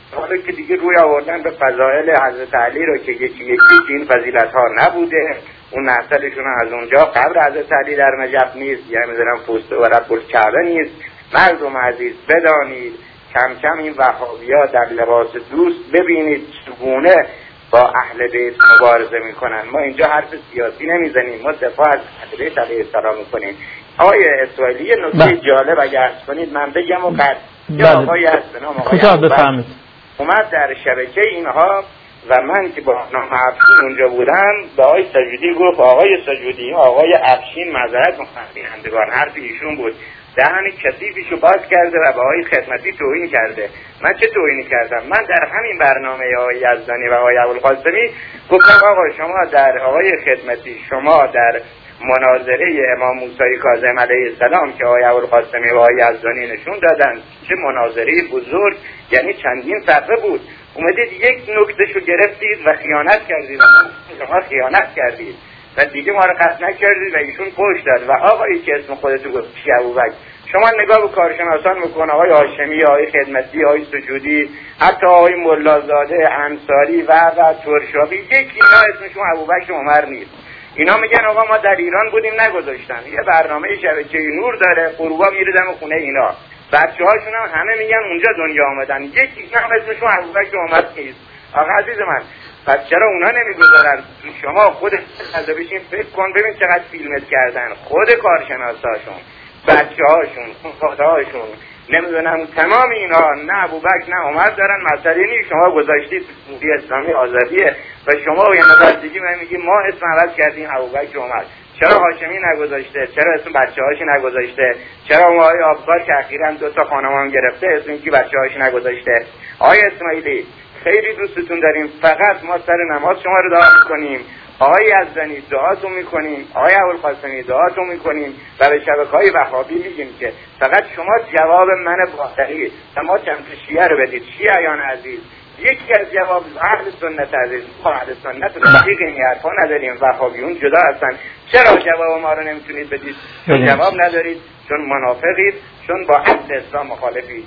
حالا که دیگه روی آوردن به فضائل حضرت علی رو که یکی این فضیلت ها نبوده، اون نسلشون از اونجا قبر حضرت علی در نجف نیست، یعنی میذارم پوست و رب الکعبه نیست. مردم عزیز بدانید کم کم این وهابی‌ها در لباس دوست ببینید چگونه با اهل بیت مبارزه میکنن. ما اینجا حرف سیاسی نمیزنیم، ما دفاع از اهل بیت علیه السلام میکنیم. آقای اسرائیلی یه نکته جالب اگر عرض کنید من بگم و بعد یه آقایی هست به نام آقای اومد در شبکه اینها و من که با نام افشین اونجا بودم به آقای سجودی گفت آقای سجودی آقای افشین معذرت میخوام بینندگان حرف ایشون بود، دهن کثیفیشو باز کرده و به آقای خدمتی توهین کرده. من چه توهینی کردم؟ من در همین برنامه آقای یزدانی و آقای ابوالقاسمی گفتم آقا شما در آقای خدمتی شما در مناظره امام موسی کاظم علیه السلام که آقای ابوالقاسمی و آقای یزدانی نشون دادن چه مناظره بزرگ، یعنی چندین صفحه بود، اومدید یک نکتهشو گرفتید و خیانت کردید. شما خیانت کردید و دیگه ما رو قصد نکردید و ایشون پشت داد. و آقایی که اسم خودتو گفت ابوبکر، شما نگاه به کارشناسان بکن، آقای هاشمی، آقای خدمتی، آقای سجودی، حتی آقای ملازاده، انصاری و ترشابی، یکی اینا اسمشون ابوبکر عمر نیست. اینا میگن آقا ما در ایران بودیم نگذاشتن. یه برنامه شبکه نور داره، غروبا میریدم خونه اینا، بچه‌هاشون هم همه میگن اونجا دنیا آمدن، یکی هم اسمشون ابوبکر عمر نیست. آقا عزیز من پس چرا اونا نمیگذارن؟ شما خودت از بشین فکر کن ببین چقدر فیلمت کردن، خود کارشناساشون، بچه‌هاشون، خانواده‌هاشون، نمیدونم تمام اینا نه ابوبکر نه عمر دارن. مسئله نیست شما گذاشتید جمهوری اسلامی آزادیه و شما یه نفر دیگه میگی ما اسم عوض کردیم ابوبکر عمر. چرا هاشمی نگذاشته؟ چرا اسم بچه‌هاش نگذاشته؟ چرا اون آقای آبکار که اخیراً 2 تا خانوام گرفته اسم کی بچه‌هاش نگذاشته؟ آقای اسماعیلی خیلی دوستتون داریم، فقط ما سر نماز شما رو دعا می‌کنیم، آقای یزدانی دعاتون می‌کنیم، آقای ابوالقاسمی دعاتون می‌کنیم و به شبکه‌های وهابی میگیم که فقط شما جواب من باطلی ما چند شیعه رو بدید. شیعیان عزیز یکی از جواب اهل سنت عزیز، ما اهل سنت رفیق این حرفا نداریم، وهابیون جدا هستن. چرا جواب ما رو نمیتونید بدید؟ چون جواب ندارید، چون منافقید، چون با اصل اسلام مخالفید.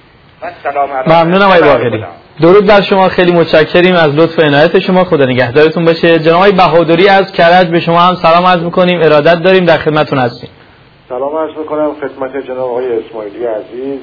ممنونم آقای باقری. درود بر شما، خیلی متشکریم از لطف و عنایت شما، خدا نگهدارتون باشه. جناب آقای بهادری از کرج به شما هم سلام عرض می‌کنیم، ارادت داریم، در خدمتتون هستیم.
سلام عرض می‌کنم خدمت جناب آقای اسماعیلی عزیز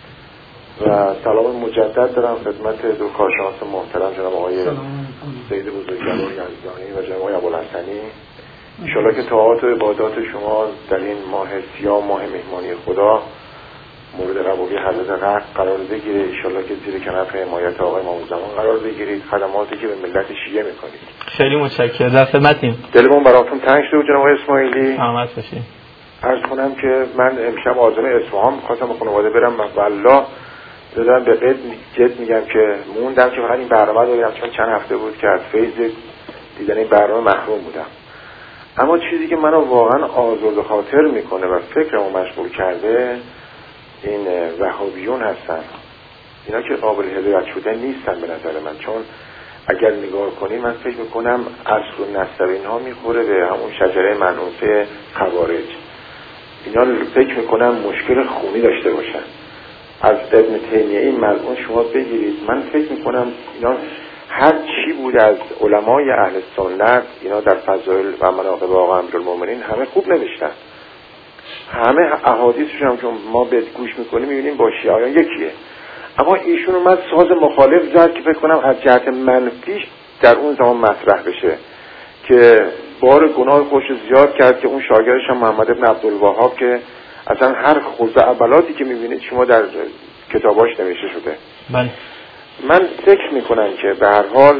و سلام مجدد دارم خدمت دو کارشناس محترم جناب آقای سید بزرگوار یزدانی و جناب آقای ابوالحسنی. ان شاءالله که طاعات و عبادات شما در این ماه سیاه، ماه مهمانی خدا، مورد قبولی حضرت حق قرار بگیره. ان شاءالله که زیر کنف حمایت آقای امام زمان قرار بگیرید، خدماتی که به ملت شیعه میکنید.
خیلی متشکرم، در خدمتیم.
دلمون براتون تنگ شده جناب آقای اسماعیلی.
سلامت باشید.
عرض کنم که من امشب عازم اصفهان می‌خواستم به خانواده برم و والله دادم به جد میگم که موندم که فقط این برنامه رو ببینم، چون چند هفته بود که از فیض دیدن این برنامه محروم بودم. اما چیزی که منو واقعا آزرده خاطر میکنه و فکرمو مشغول کرده این وهابیون هستن. اینا که قابل هدایت شدن نیستن به نظر من، چون اگر نگاه کنیم من فکر میکنم اصل و نسب اینها میخوره به همون شجره منوسه خوارج. اینا فکر میکنم مشکل خونی داشته باشن. از ابن تیمیه این ملعون شما بگیرید، من فکر میکنم اینا هر چی بود از علمای اهل سنت، اینا در فضائل و مناقب آقا امیرالمومنین همه خوب نوشتن، همه احادیثش هم که ما به گوش میکنیم میبینیم با شیعیان یکیه. اما ایشون اومد ساز مخالف زد که فکر کنم از جهت منفیش در اون زمان مطرح بشه که بار گناه خوش زیاد کرد که اون شاگردش هم محمد ابن عبدالوهاب که اصلا هر خزعبلاتی که میبینید شما در کتاباش نوشته شده.
بله.
من فکر میکنم که به هر حال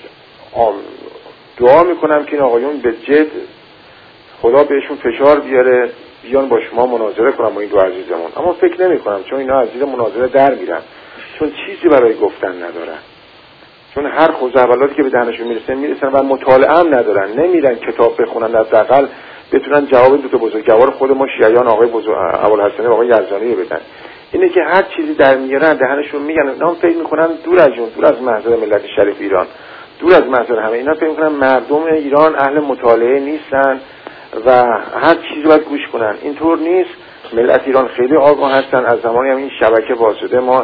دعا میکنم که این آقایون به جد خدا بهشون فشار بیاره بیان با شما مناظره کنم با این دو عزیزمون. اما فکر نمی کنم، چون اینا از زیر مناظره در میرن، چون چیزی برای گفتن ندارن، چون هر خزعبلاتی که به دهنشون میرسن و مطالعه هم ندارن، نمیرن کتاب بخونن حداقل بتونن جواب دو تا بزرگوار خود ما شیعیان آقای ابوالحسن و آقای یزدانی بدن. اینه که هر چیزی در میارن دهنشون میگن. اینا فکر میکنن دور از جون، دور از محضر ملت شریف ایران، دور از محضر همه. اینا فکر میکنن مردم ایران اهل مطالعه نیستن و هر چیزی باید گوش کنن. اینطور نیست. ملت ایران خیلی آگاه هستن. از زمانی هم این شبکه باز شده ما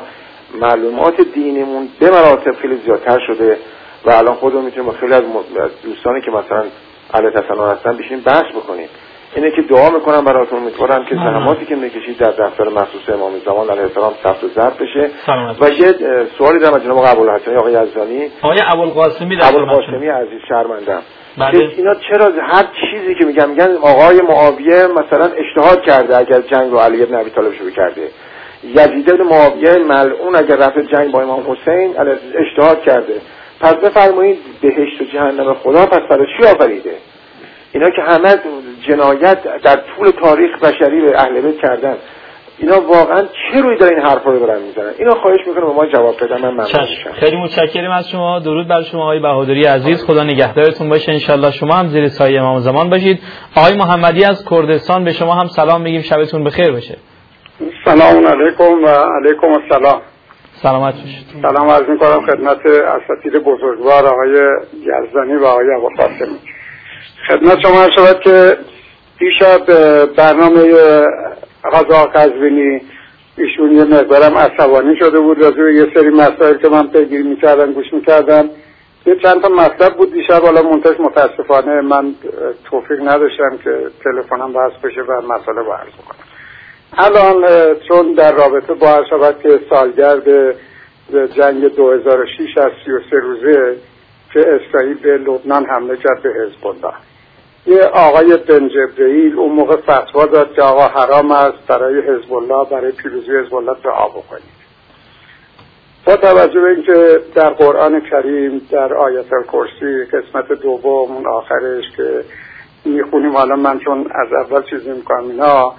معلومات دینیمون به مراتب خیلی زیادتر شده و الان خودمون میتونیم با خیلی از دوستانی که مثلا اهل تسنن هستن بشینیم بحث بکنیم. اینه که دعا میکنم براتون، امیدوارم که زحماتی که میکشید در دفتر مخصوص امام زمان علیه السلام ثبت و ضبط بشه. و یه سوالی دارم از جناب آقای ابوالحسنی آقای یزدانی.
آقای ابوالقاسمی
عزیز شرمندم. اینا چرا هر چیزی که میگن آقای معاویه مثلا اجتهاد کرده اگر جنگ رو علی بن ابی طالب شروع کرده، یزید بن معاویه ملعون اگر رفت جنگ با امام حسین اجتهاد کرده، پس بفرمایید بهشت و جهنم خدا پس برای چی آفریده؟ اینا که همه جنایت در طول تاریخ بشری به اهل بیت کردن، اینا واقعا چه روی داره این حرفا رو دارن میزنن؟ اینا خواهش میکنم به ما جواب بدن. من ممنون میشم.
خیلی متشکرم از شما. درود بر شما آقای بهادری عزیز، خدا نگهدارتون باشه. انشالله شما هم زیر سایه امام زمان باشید. آقای محمدی از کردستان به شما هم سلام میگیم، شبتون بخیر باشه.
سلام علیکم و علیکم السلام.
سلامت باشید.
سلام عرض میکنم خدمت اساتید بزرگوار آقای یزدانی و آقای ابوالقاسمی. خدمت شما شود که دیشب برنامه قضا قزوینی ایشون یه مقدارم عصبانی شده بود راجع به یه سری مسائل که من پیگیری میکردم گوش میکردم. یه چند تا مطلب بود دیشب، حالا منتش متاسفانه من توفیق نداشتم که تلفنم بحث بشه و مسئله رو عرض کنم. الان چون در رابطه با هر شود که سالگرد جنگ 2006 از 33 روزه که اسرائیل به لبنان حمله کرد به حزب الله، یه آقای بن جبرئیل اون موقع فتوا داد که آقا حرام است برای حزب الله، برای پیروزی حزب الله دعا بکنید. با توجه به اینکه در قرآن کریم در آیت الکرسی قسمت دوم اون آخرش که میخونیم، حالا من چون از اول چیز میکنم اینا،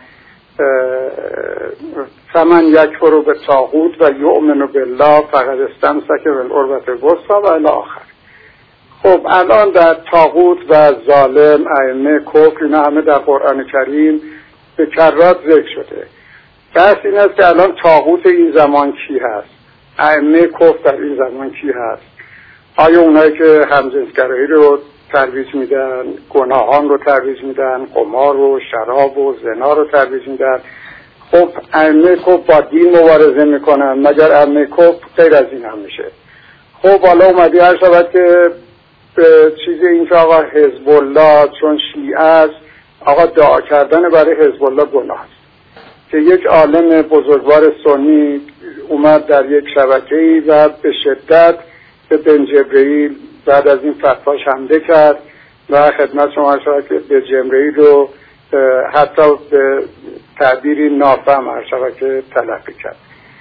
فمن یکفر بالطاغوت و یؤمن بالله فقد استمسک بالعروة الوثقی و الی آخر. خب الان در طاغوت و ظالم، ائمه کفر، اینا همه در قرآن کریم به کرات ذکر شده. بس این است که الان طاغوت این زمان کی هست؟ ائمه کفر در این زمان کی هست؟ آیا اونایی که همجنسگرایی رو ترویج میدن، گناهان رو ترویج میدن، قمار و شراب و زنا رو ترویج میدن؟ خب ائمه کفر با دین مبارزه میکنن، مگر ائمه کفر غیر از این هم میشه؟ خب حالا اومدی هر شود که به چیز این که آقا حزب الله چون شیعه است، آقا دعا کردن برای حزب الله گناه است. که یک عالم بزرگوار سنی اومد در یک شبکه‌ای و به شدت به بن جبرئیل بعد از این فتواش حمله کرد و خدمت شما شد که به جبرئیل رو حتی به تعبیری نافهم هر شبکه تلقی کرد.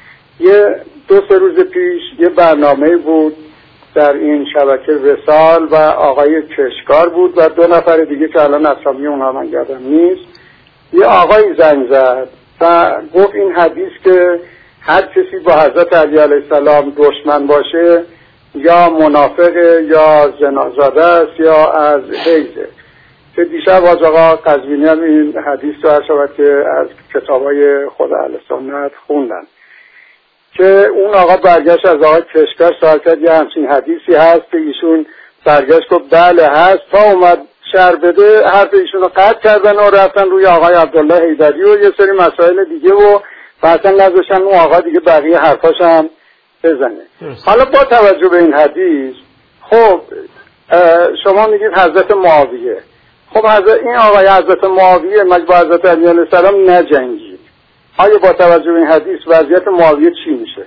یه 2-3 روز پیش یه برنامه بود در این شبکه وصال و آقای کشکار بود و 2 نفر دیگه که الان اسامی اونها من یادم نیست. یه آقای زنگ زد و گفت این حدیث که هر کسی با حضرت علی علیه السلام دشمن باشه یا منافقه یا زنازاده است یا از حیزه. که دیشب از آقا قزوینی هم این حدیث رو هر شود که از کتابای خود اهل سنت خوندن که اون آقا برگشت از آقا کشکار سوال کرد یه همچین حدیثی هست که ایشون برگشت گفت بله هست، تا اومد شهر بده حرف ایشون رو قطع کردن و رفتن روی آقای عبدالله حیدری و یه سری مسائل دیگه و اصلا نذاشتن اون آقا دیگه بقیه حرفاش هم بزنه. حالا با توجه به این حدیث خب شما میگید حضرت معاویه، خب این آقای حضرت معاویه مگه با حضرت علی علیه السلام نجنگید؟ آیا با توجه به این حدیث وضعیت معاویه چی میشه؟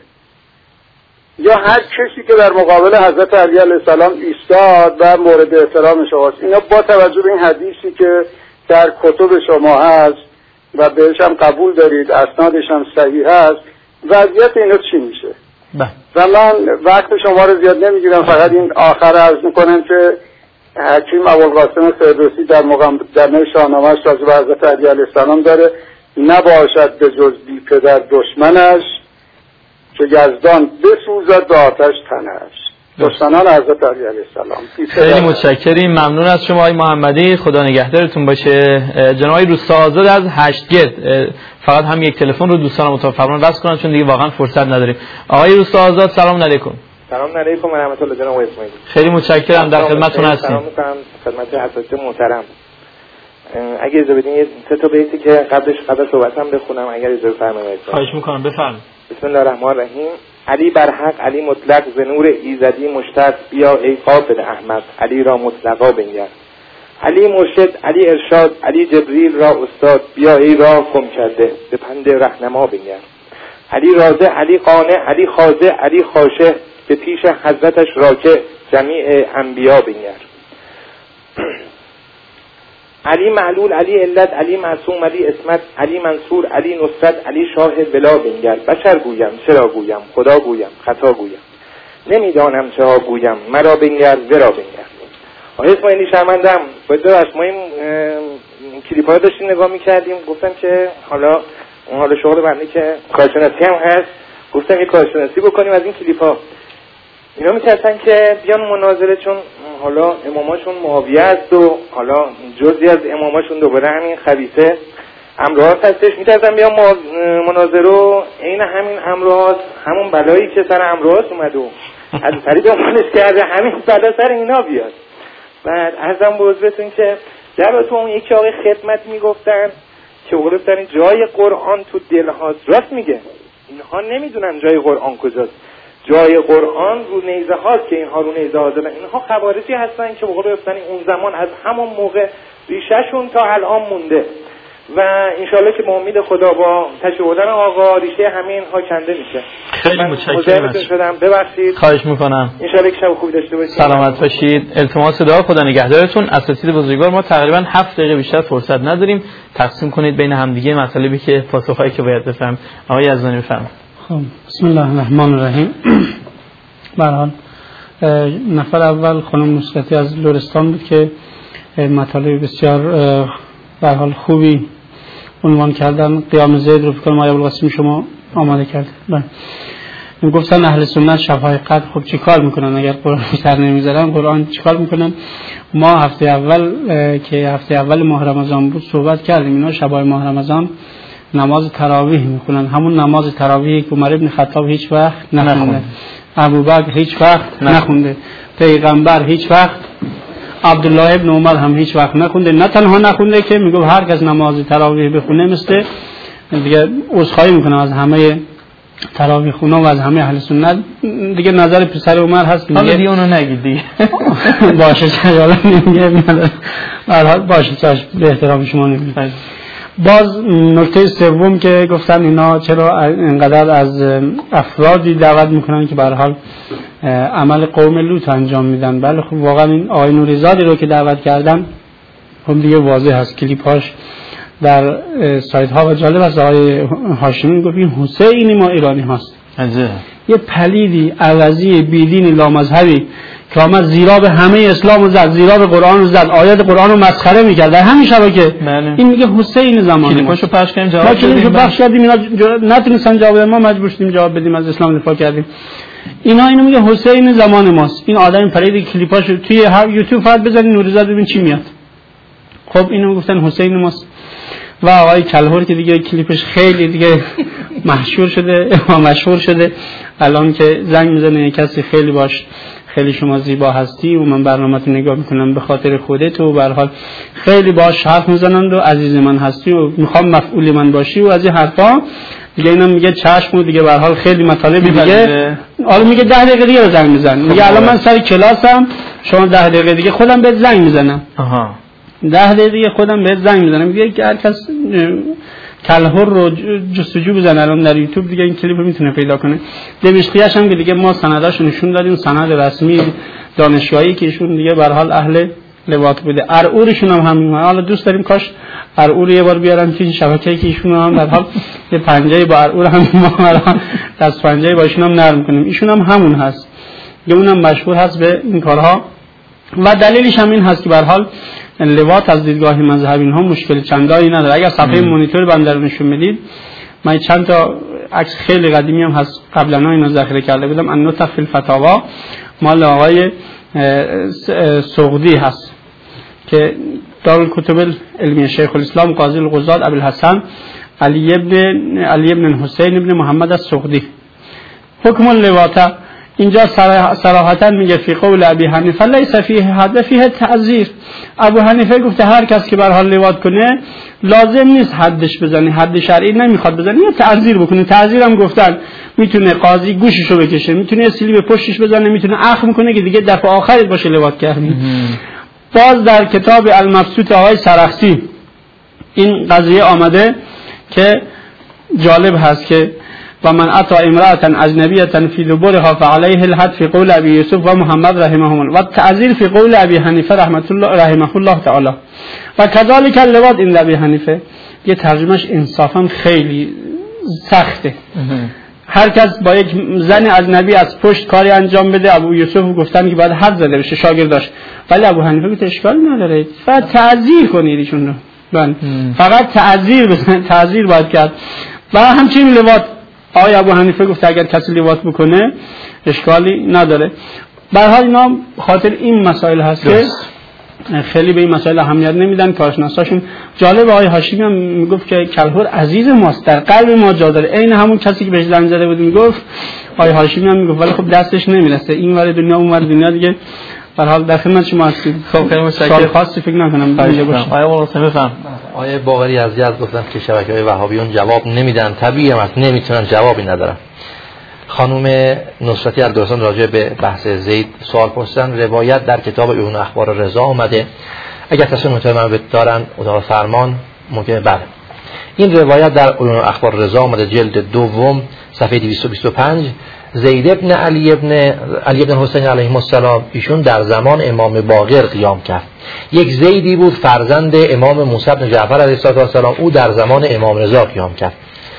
یا هر کسی که در مقابل حضرت علی علیه السلام ایستاد و مورد احترام شماست، اینا با توجه به این حدیثی که در کتب شما هست و بهش هم قبول دارید، اسنادش هم صحیح هست، وضعیت اینا چی میشه؟ و من وقت شما رو زیاد نمیگیرم، فقط این آخر عرض میکنم که حکیم ابوالقاسم فردوسی در نوع شاهنامه‌اش راجع به حضرت علی علیه السلام داره نباشد به جز بی پدر دشمنش که یزدان بسوزد به آتش تنش. دشمنان حضرت علی علیه السلام.
خیلی متشکریم، ممنون از شما آقای محمدی، خدا نگهدارتون باشه. جناب روستا آزاد از هشتگرد، فقط هم یک تلفن رو دوستان متفرمان بس کنن چون دیگه واقعا فرصت نداریم. آقای روستا آزاد سلام علیکم.
سلام علیکم و رحمت الله جناب اسماعیل.
خیلی متشکرم، در خدمتتون هستیم.
سلام می‌کنم خدمت اساتید محترم. اگه اجازه بدین یه 3 تا بیتی که قبل صحبتم بخونم اگر اجازه فرمایید.
خواهش می‌کنم بفرمایید.
بسم الله الرحمن الرحیم. علی برحق، علی مطلق، ز نور ایزدی مشتق، بیا ای قافل احمق، علی را مطلقا بنگر. علی مرشد، علی ارشاد، علی جبریل را استاد، بیا ای راه گم کرده، به پند رهنما بنگر. علی راضی، علی قانع، علی خاضع، علی خاشع، به پیش حضرتش راکع، جمیع انبیا بنگر. علی معلول، علی علت، علی معصوم، علی اسمت، علی منصور، علی نصرت، علی شاه ولا بنگر. بشر گویم چرا گویم، خدا گویم خطا گویم، نمیدانم چه ها گویم، مرا بنگر ورا بنگر. آقای اسماعیلی شرمندم، باید ما این کلیپ ها داشتیم نگاه میکردیم، گفتم که حالا شغل بنده که کارشناسی هم هست، گفتم یه کارشناسی بکنیم از این کلیپ ها. اینا میترسن که بیان مناظره، چون حالا اماماشون معاویه است و حالا جزئی از اماماشون دوباره همین خبیثه امرهاست هستش، میترسن بیان مناظره و این همین امرهاست، همون بلایی که سر امرهاست اومد و از طریق امانش کرده همین بلا سر اینا بیاد. بعد ارزم به حضورتون که در تو اون یکی آقای خدمت میگفتن که گفتن جای قرآن تو دل هاست. راست میگه، اینها نمیدونن جای قرآن کجاست. جای قرآن رو نیزه هاست که اینها رو نیزه ها زدن. اینها خوارجی هستن که بقول گفتن اون زمان از همون موقع ریشهشون تا الان مونده و انشالله که با امید خدا با تشهدن آقا ریشه همه اینها کنده میشه.
خیلی متشکرم.
ببخشید.
خواهش میکنم.
انشالله که شب خوبی داشته باشید.
سلامت باشید. التماس دعا خدا نگهدارتون. اساتید بزرگوار، ما تقریبا 7 دقیقه بیشتر فرصت نداریم، تقسیم کنید بین همدیگه مطالبی که پاسخایی که باید بفهم. آقای یزدانی بفرمایید.
خب بسم الله الرحمن الرحیم. به هر حال نفر اول خانم نصرتی از لرستان بود که مطالب بسیار به هر حال خوبی عنوان کردن. قیام زید رو فکر کنم آیه القاسم شما آماده کرد. گفتن اهل سنت شب‌های قدر خب چیکار میکنن اگر قرآن سر نمیذارن؟ قرآن چیکار میکنن؟ ما هفته اول ماه رمضان بود صحبت کردیم، اینا شب‌های ماه رمضان نماز تراویح میخونن، همون نماز تراویحی که عمر ابن خطاب هیچ وقت نخونده، ابوبکر هیچ وقت نخونده، پیغمبر هیچ وقت، عبدالله ابن عمر هم هیچ وقت نخونده. نه تنها نخونده که میگه هر کس نماز تراویح بخونه مثل دیگه عذرخواهی میکنه از همه تراویح خونا و از همه اهل سنت. دیگه نظر پسر عمر هست که
دیگه اونو نگید دیگه
باشه چرا نمیگه باشه چشم به احترام شما نمیگه. باز نکته سوم که گفتن اینا چرا اینقدر از افرادی دعوت میکنن که به هر حال عمل قوم لوط انجام میدن. بله خب واقعا این آقای نوریزادی رو که دعوت کردن خب دیگه واضح هست، کلیپاش در سایت ها و جالب است. آقای هاشمی گفت این حسینی ما ایرانی هاست. یه پلیدی عوضی بیدینی لامذهبی که آمد زیرا به همه اسلام زد، زیرا به قرآن زد، آیات قرآن رو مسخره میکرد در همین شبکه. این میگه حسین زمان
کلیپاشو پخش کردیم، جواب
ما کلیپاشو پخش کردیم، اینا نتونستن جواب بدن، ما مجبور شدیم جواب بدیم، از اسلام دفاع کردیم. اینا اینو میگه حسین زمان ماست. این آدم پلیدی کلیپاشو توی یوتیوب فقط بزنید نوریزاد ببین چی میاد. خب اینو گفتن حسین ماست. و آقای کلهور که دیگه کلیپش خیلی دیگه مشهور شده الان که زنگ میزنه کسی خیلی باش خیلی شما زیبا هستی و من برنامه‌تو نگاه میکنم به خاطر خودت و به هر حال خیلی باش حرف میزنند و عزیز من هستی و میخوام مفعول من باشی و از این حرفا دیگه. اینا میگه چشم و دیگه به هر حال خیلی مطالبی دیگه. حالا میگه 10 دقیقه دیگه زنگ میزنم، میگه الان من سر کلاسم، شما 10 دقیقه دیگه خودم بهت زنگ میزنم. 10 دقیقه دیگه خودم بهت زنگ میزنم. میگه که هر کس کلهور رو جستجو بزنه الان در یوتیوب دیگه این کلیپ رو میتونه پیدا کنه. دمشقیش هم که دیگه ما سنداشو نشون دادیم، سند رسمی دانشگاهی که ایشون دیگه به هر حال اهل لواط بوده. ارعورشون هم همین. حالا دوست داریم کاش ارعور یه بار بیارن که این شبکه‌ای که ایشون هم در حال یه پنجه‌ای با ارعور هم ما دست پنجه‌ای با ایشون هم نرم کنیم. ایشون هم همون هست. یه اونم مشهور هست به این کارها و دلیلش هم این هست که به هر حال لواط از دیدگاه مذهبی ها مشکل چندانی نداره. اگر صفحه مانیتور بنده رو نشون بدید، من چند تا عکس خیلی قدیمی هم هست قبلا اینا ذخیره کرده بودم. النطق فی الفتاوا مال آقای سغدی هست که دارالکتب علمی شیخ الاسلام قاضی القضات ابوالحسن علی ابن حسین ابن محمد السغدی. حکم اللواط اینجا صراحتا میگه فی قول ابی حنیفه لیس فیه حد فیه تعزیر. ابو حنیفه گفته هر کس که به هر حال لواط کنه لازم نیست حدش بزنه، حد شرعی نمیخواد بزنه یا تعزیر بکنه. تعزیر هم گفتن میتونه قاضی گوششو بکشه، میتونه سیلی به پشتش بزنه، میتونه اخم کنه که دیگه دفعه آخرت باشه لواط کردن. باز در کتاب المبسوط آقای سرخسی این قضیه آمده که جالب هست که و من اتی امرأة اجنبیة فی دبرها فعلیه الحد فی قول ابی یوسف و محمد رحمهما و تعزیر فی قول ابی حنیفه رحمه الله تعالی و کذالک اللواط عند ابی حنیفه. یه ترجمهش انصافا خیلی سخته. هر کس با یک زن اجنبی از پشت کاری انجام بده، ابو یوسف گفتن که باید حد زده بشه شاگرداش، ولی ابو حنیفه گفت اشکال نداره فقط تعزیر کنید ایشون رو، فقط تعزیر باید کرد. و همچنین لواط آقای ابو حنیفه گفت اگر کسی لواط بکنه اشکالی نداره. به هر حال اینا خاطر این مسائل هست که خیلی به این مسائل اهمیت نمیدن کارشناساشون. جالب آقای هاشمی هم میگفت که کلهر عزیز ماست، در قلب ما جا داره، عین همون کسی که بهش زنگ زده بود میگفت. آقای هاشمی هم میگفت ولی خب دستش نمیرسه، این ور دنیا اون ور دنیا دیگه. به هر حال در خدمت شما هستیم.
خب خیلی متشکرم.
سوال خاصی فکر نکنم باشه.
آیا مولانا بفهم.
آیه باقری از یزد گفتن که شبکه‌های وهابیون جواب نمیدن، طبیعیه است، نمیتونن جوابی ندارن. خانم نصرتی از دوستان راجع به بحث زید سوال پرسیدن. روایت در کتاب عیون اخبار رضا اومده، اگر تصمیم متمم دارن اتاق فرمان ممکنه بله. این روایت در عیون اخبار رضا اومده جلد دوم صفحه 225. زید ابن علی ابن حسین علیه السلام ایشون در زمان امام باقر قیام کرد. یک زیدی بود فرزند امام موسی بن جعفر علیه السلام، او در زمان امام رضا قیام کرد.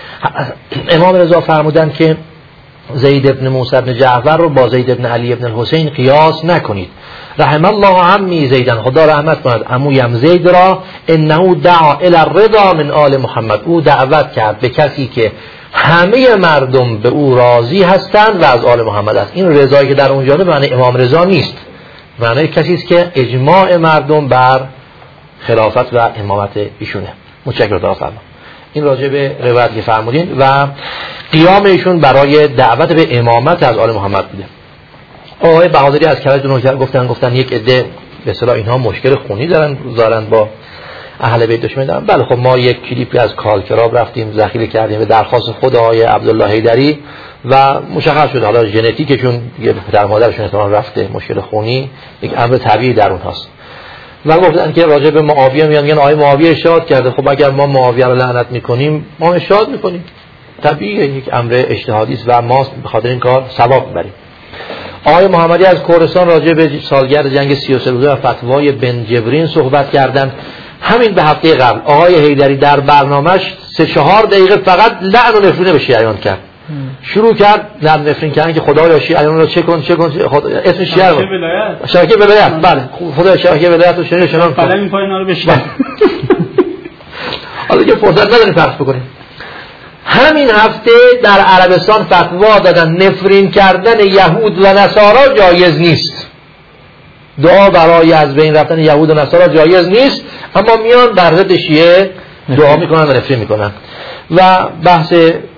امام رضا فرمودند که زید ابن موسی بن جعفر رو با زید ابن علی ابن حسین قیاس نکنید. رحم الله عمی زیدن، خدا رحمت کند عمویم زید را، انه دعا الی الرضا من آل محمد، او دعوت کرد به کسی که همه مردم به او راضی هستند و از آل محمد است. این رضایی که در اونجا معنی امام رضا نیست، معنی کسی است که اجماع مردم بر خلافت و امامت ایشونه. متشکرم فرما. این راجع به روایت که فرمودین و قیام ایشون برای دعوت به امامت از آل محمد بوده. آقای بهادری از کرج گفتن یک عده به اصطلاح اینها مشکل خونی دارن با اهل بیت دشمن دارن. بله خب ما یک کلیپی از کالکراب رفتیم ذخیره کردیم به درخواست خود آقای عبدالله حیدری و مشخص شد حالا ژنتیکشون دیگه پدر مادرشون احتمال رفته، مشکل خونی یک امر طبیعی در اونهاست. و گفتن که راجع به معاویه میگن آقای معاویه اشهاد کرده، خب اگر ما معاویه رو لعنت میکنیم ما اشهاد میکنیم، طبیعیه، یک امر اجتهادی است و ما به خاطر این کار ثواب میبریم. آقای محمدی از کردستان راجع به سالگرد جنگ 33 روزه و فتوای بن جبرین صحبت کردند. همین به هفته قبل آقای حیدری در برنامه‌اش 3-4 دقیقه فقط لعن و نفرین به شیعیان کرد. شروع کرد لعن و نفرین کردن که خدایا شیعیان رو چه کن اسم شیعه رو شبکه ولایت، بله خدای شبکه ولایت رو شنان کن.
فعلا این پایینا رو بشین.
حالا که فرصت نداریم پخش بکنیم. همین هفته در عربستان فتوا دادن نفرین کردن یهود و نصارا جایز نیست. دعا برای از بین رفتن یهود و نصارا جایز نیست، اما میان بر ضد شیعه دعا میکنن و نفرین میکنن. و بحث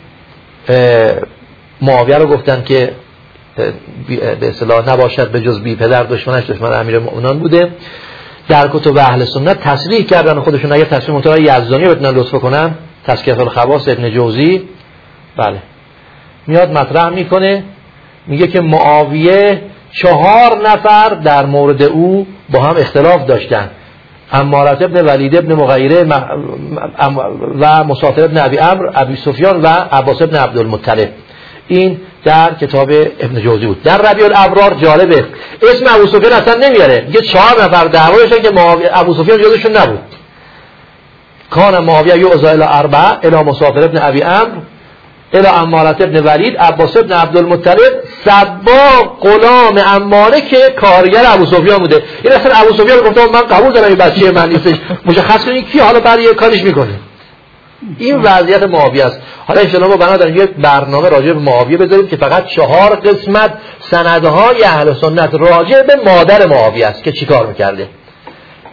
معاویه رو گفتن که به اصطلاح نباشد به جز بی پدر دشمنش دشمن امیرالمومنین بوده. در کتب اهل سنت تصریح کردن خودشون، اگر تصریح مطالعه یزدانی رو بتونن لطف کنن، تزکیه الخواص ابن جوزی بله میاد مطرح میکنه، میگه که معاویه 4 نفر در مورد او با هم اختلاف داشتن، عمارة ابن ولید ابن مغیره و مسافر ابن ابی عمرو، ابی سفیان و عباس ابن عبدالمطلب. این در کتاب ابن جوزی بود. در ربیع الابرار جالبه اسم ابو سفیان اصلا نمیاره، میگه 4 نفر دعوا داشتن که ابو سفیان جزشون نبود. کان معاویه یعزا الی 4 الی مسافر ابن ابی عمرو الی عمارة ابن ولید عباس ابن عبدالمطلب سباق غلام عماره که کارگر ابو سفیان بوده. این اصلا ابو سفیان گفته من قبول دارم این بچه من نیستش، مشخص کنید کی حالا بعد یه کارش میکنه. این وضعیت معاویه است. حالا ان شاءالله ما بنا داریم یک برنامه راجع به معاویه بذاریم که فقط 4 قسمت سندهای اهل سنت راجع به مادر معاویه است که چیکار میکرده.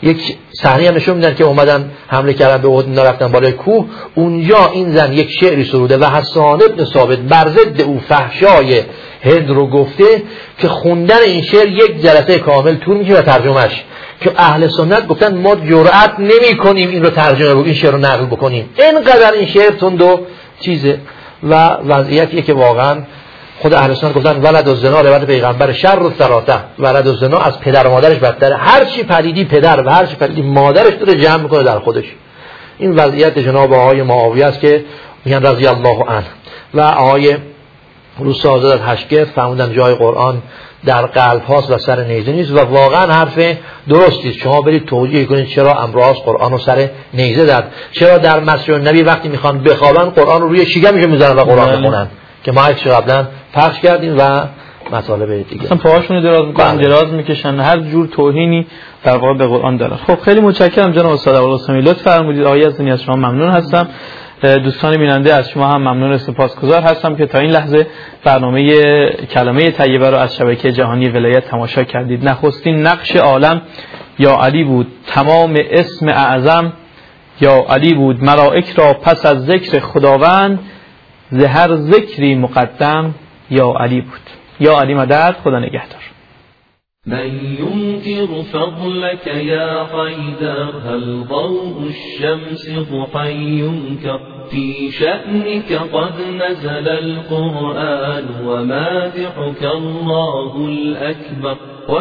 یک صحنه هم نشون میدن که اومدن حمله کردن به احد، رفتن بالای کوه. اونجا این زن یک شعری سروده و حسان ابن ثابت بر ضد او فحشای هند رو گفته که خوندن این شعر یک جلسه کامل طول میکشه و ترجمهش، که اهل سنت گفتن ما جرأت نمی کنیم این رو ترجمه بکنیم، این شعر رو نقل بکنیم، اینقدر این شعر تند و چیزه. و وضعیتیه که واقعا خود اهل سنت گفتن ولد الزنا روایت پیغمبر شر و ثلاثه، ولد الزنا از پدر و مادرش بدتره، هر چی پلیدی پدر و هر چی پلیدی مادرش داره جمع میکنه در خودش. این وضعیت جناب آقای معاویه است که میگن رضی الله عنه. و آقای روسا آزاد از هشگرد فرمودن جای قرآن در قلب هاست و سر نیزه نیست و واقعا حرف درستی است. شما برید توجیه کنید چرا امراض قرآن رو سر نیزه داد، چرا در مسجد نبی وقتی میخوان بخوابن قرآن رو روی شیگمش میذارن و قرآن میخونن که ما عکس قبلا پخش کردیم و مطالب دیگه
اصلا پاهاشون دراز میکنن، دراز میکشن، هر جور توهینی در واقع به قرآن دارن. خب خیلی متشکرم جناب استاد ابوالقاسمی، لطف فرمودید. آقای یزدانی از شما ممنون هستم. دوستان بیننده از شما هم ممنون و سپاسگزار هستم که تا این لحظه برنامه کلمه طیبه رو از شبکه جهانی ولایت تماشا کردید. نخستین نقش عالم یا علی بود، تمام اسم اعظم یا علی بود، ملائک را پس از ذکر خداوند ز هر ذکری مقدم یا علی بود. یا علی مدد. خدا نگهدار.
من ينكر فضلك يا حيدر هل ضوء الشمس ضحى ينكر في شأنك قد نزل القرآن ومادحك الله الأكبر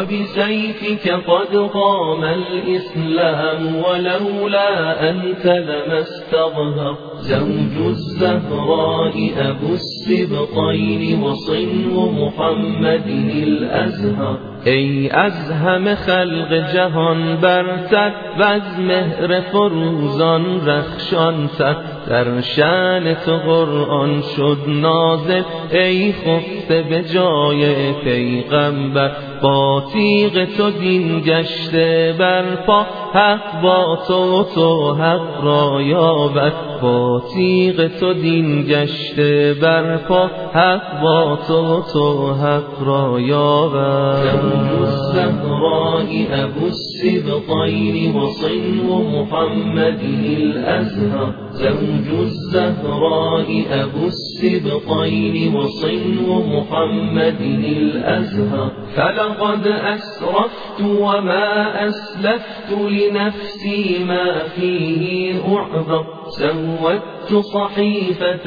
وبسيفك قد قام الإسلام ولولا أنت لما استظهر زوج الزهراء أبو السبطين وصنو محمد الأزهر ای از همه خلق جهان برتر و از مهر فروزان رخشانتر در شأن تو قرآن شد نازل ای خفته به جای پیغمبر با تیغ تو دین گشته برپا حق با تو حق را یابد با تیغ تو دین گشته برپا حق با تو حق را یابد الزهراء أبو السبطين وصنو محمد الأزهر زوج الزهراء أبو السبطين وصنو محمد الأزهر فلقد أسرفت وما أسلفت لنفسي ما فيه أعذر سودت صحيفة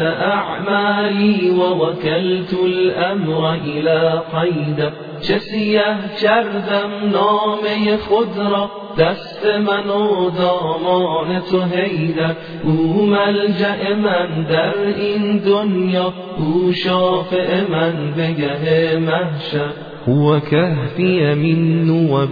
أعمالي ووكلت الأمر إلى حيدر چه سیه کردم نامه خود را دست من و دامان تو حیدر او ملجأ من در این دنیا او شافع من به گه محشر هو كهفي من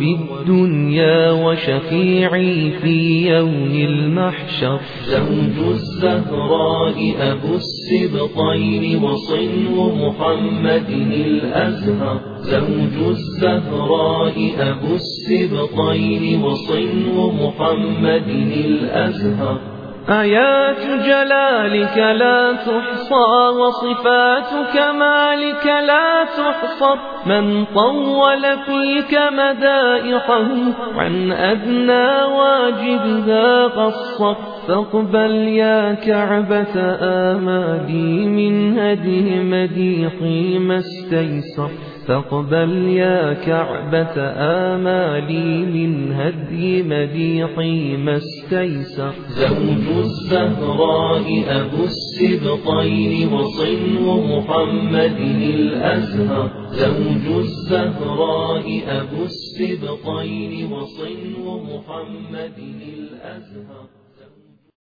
وبالدنيا وشفيعي في يوم المحشر زوج الزهراء أبو السبطين وصنو محمد الأزهر زوج الزهراء أبو السبطين وصنو محمد الأزهر آيات جلالك لا تحصى وصفات كمالك لا تحصر من طول فيك مدائحه عن أدنى واجبها قصر فاقبل يا كعبة آمالي من هدي مديحي ما استيسر فاقبل يا كعبة آمالي من هدي مديحي ما استيسر زوج الزهراء أبو السبطين وصنو محمد الأزهر زوج الزهراء أبو السبطين وصنو محمد الأزهر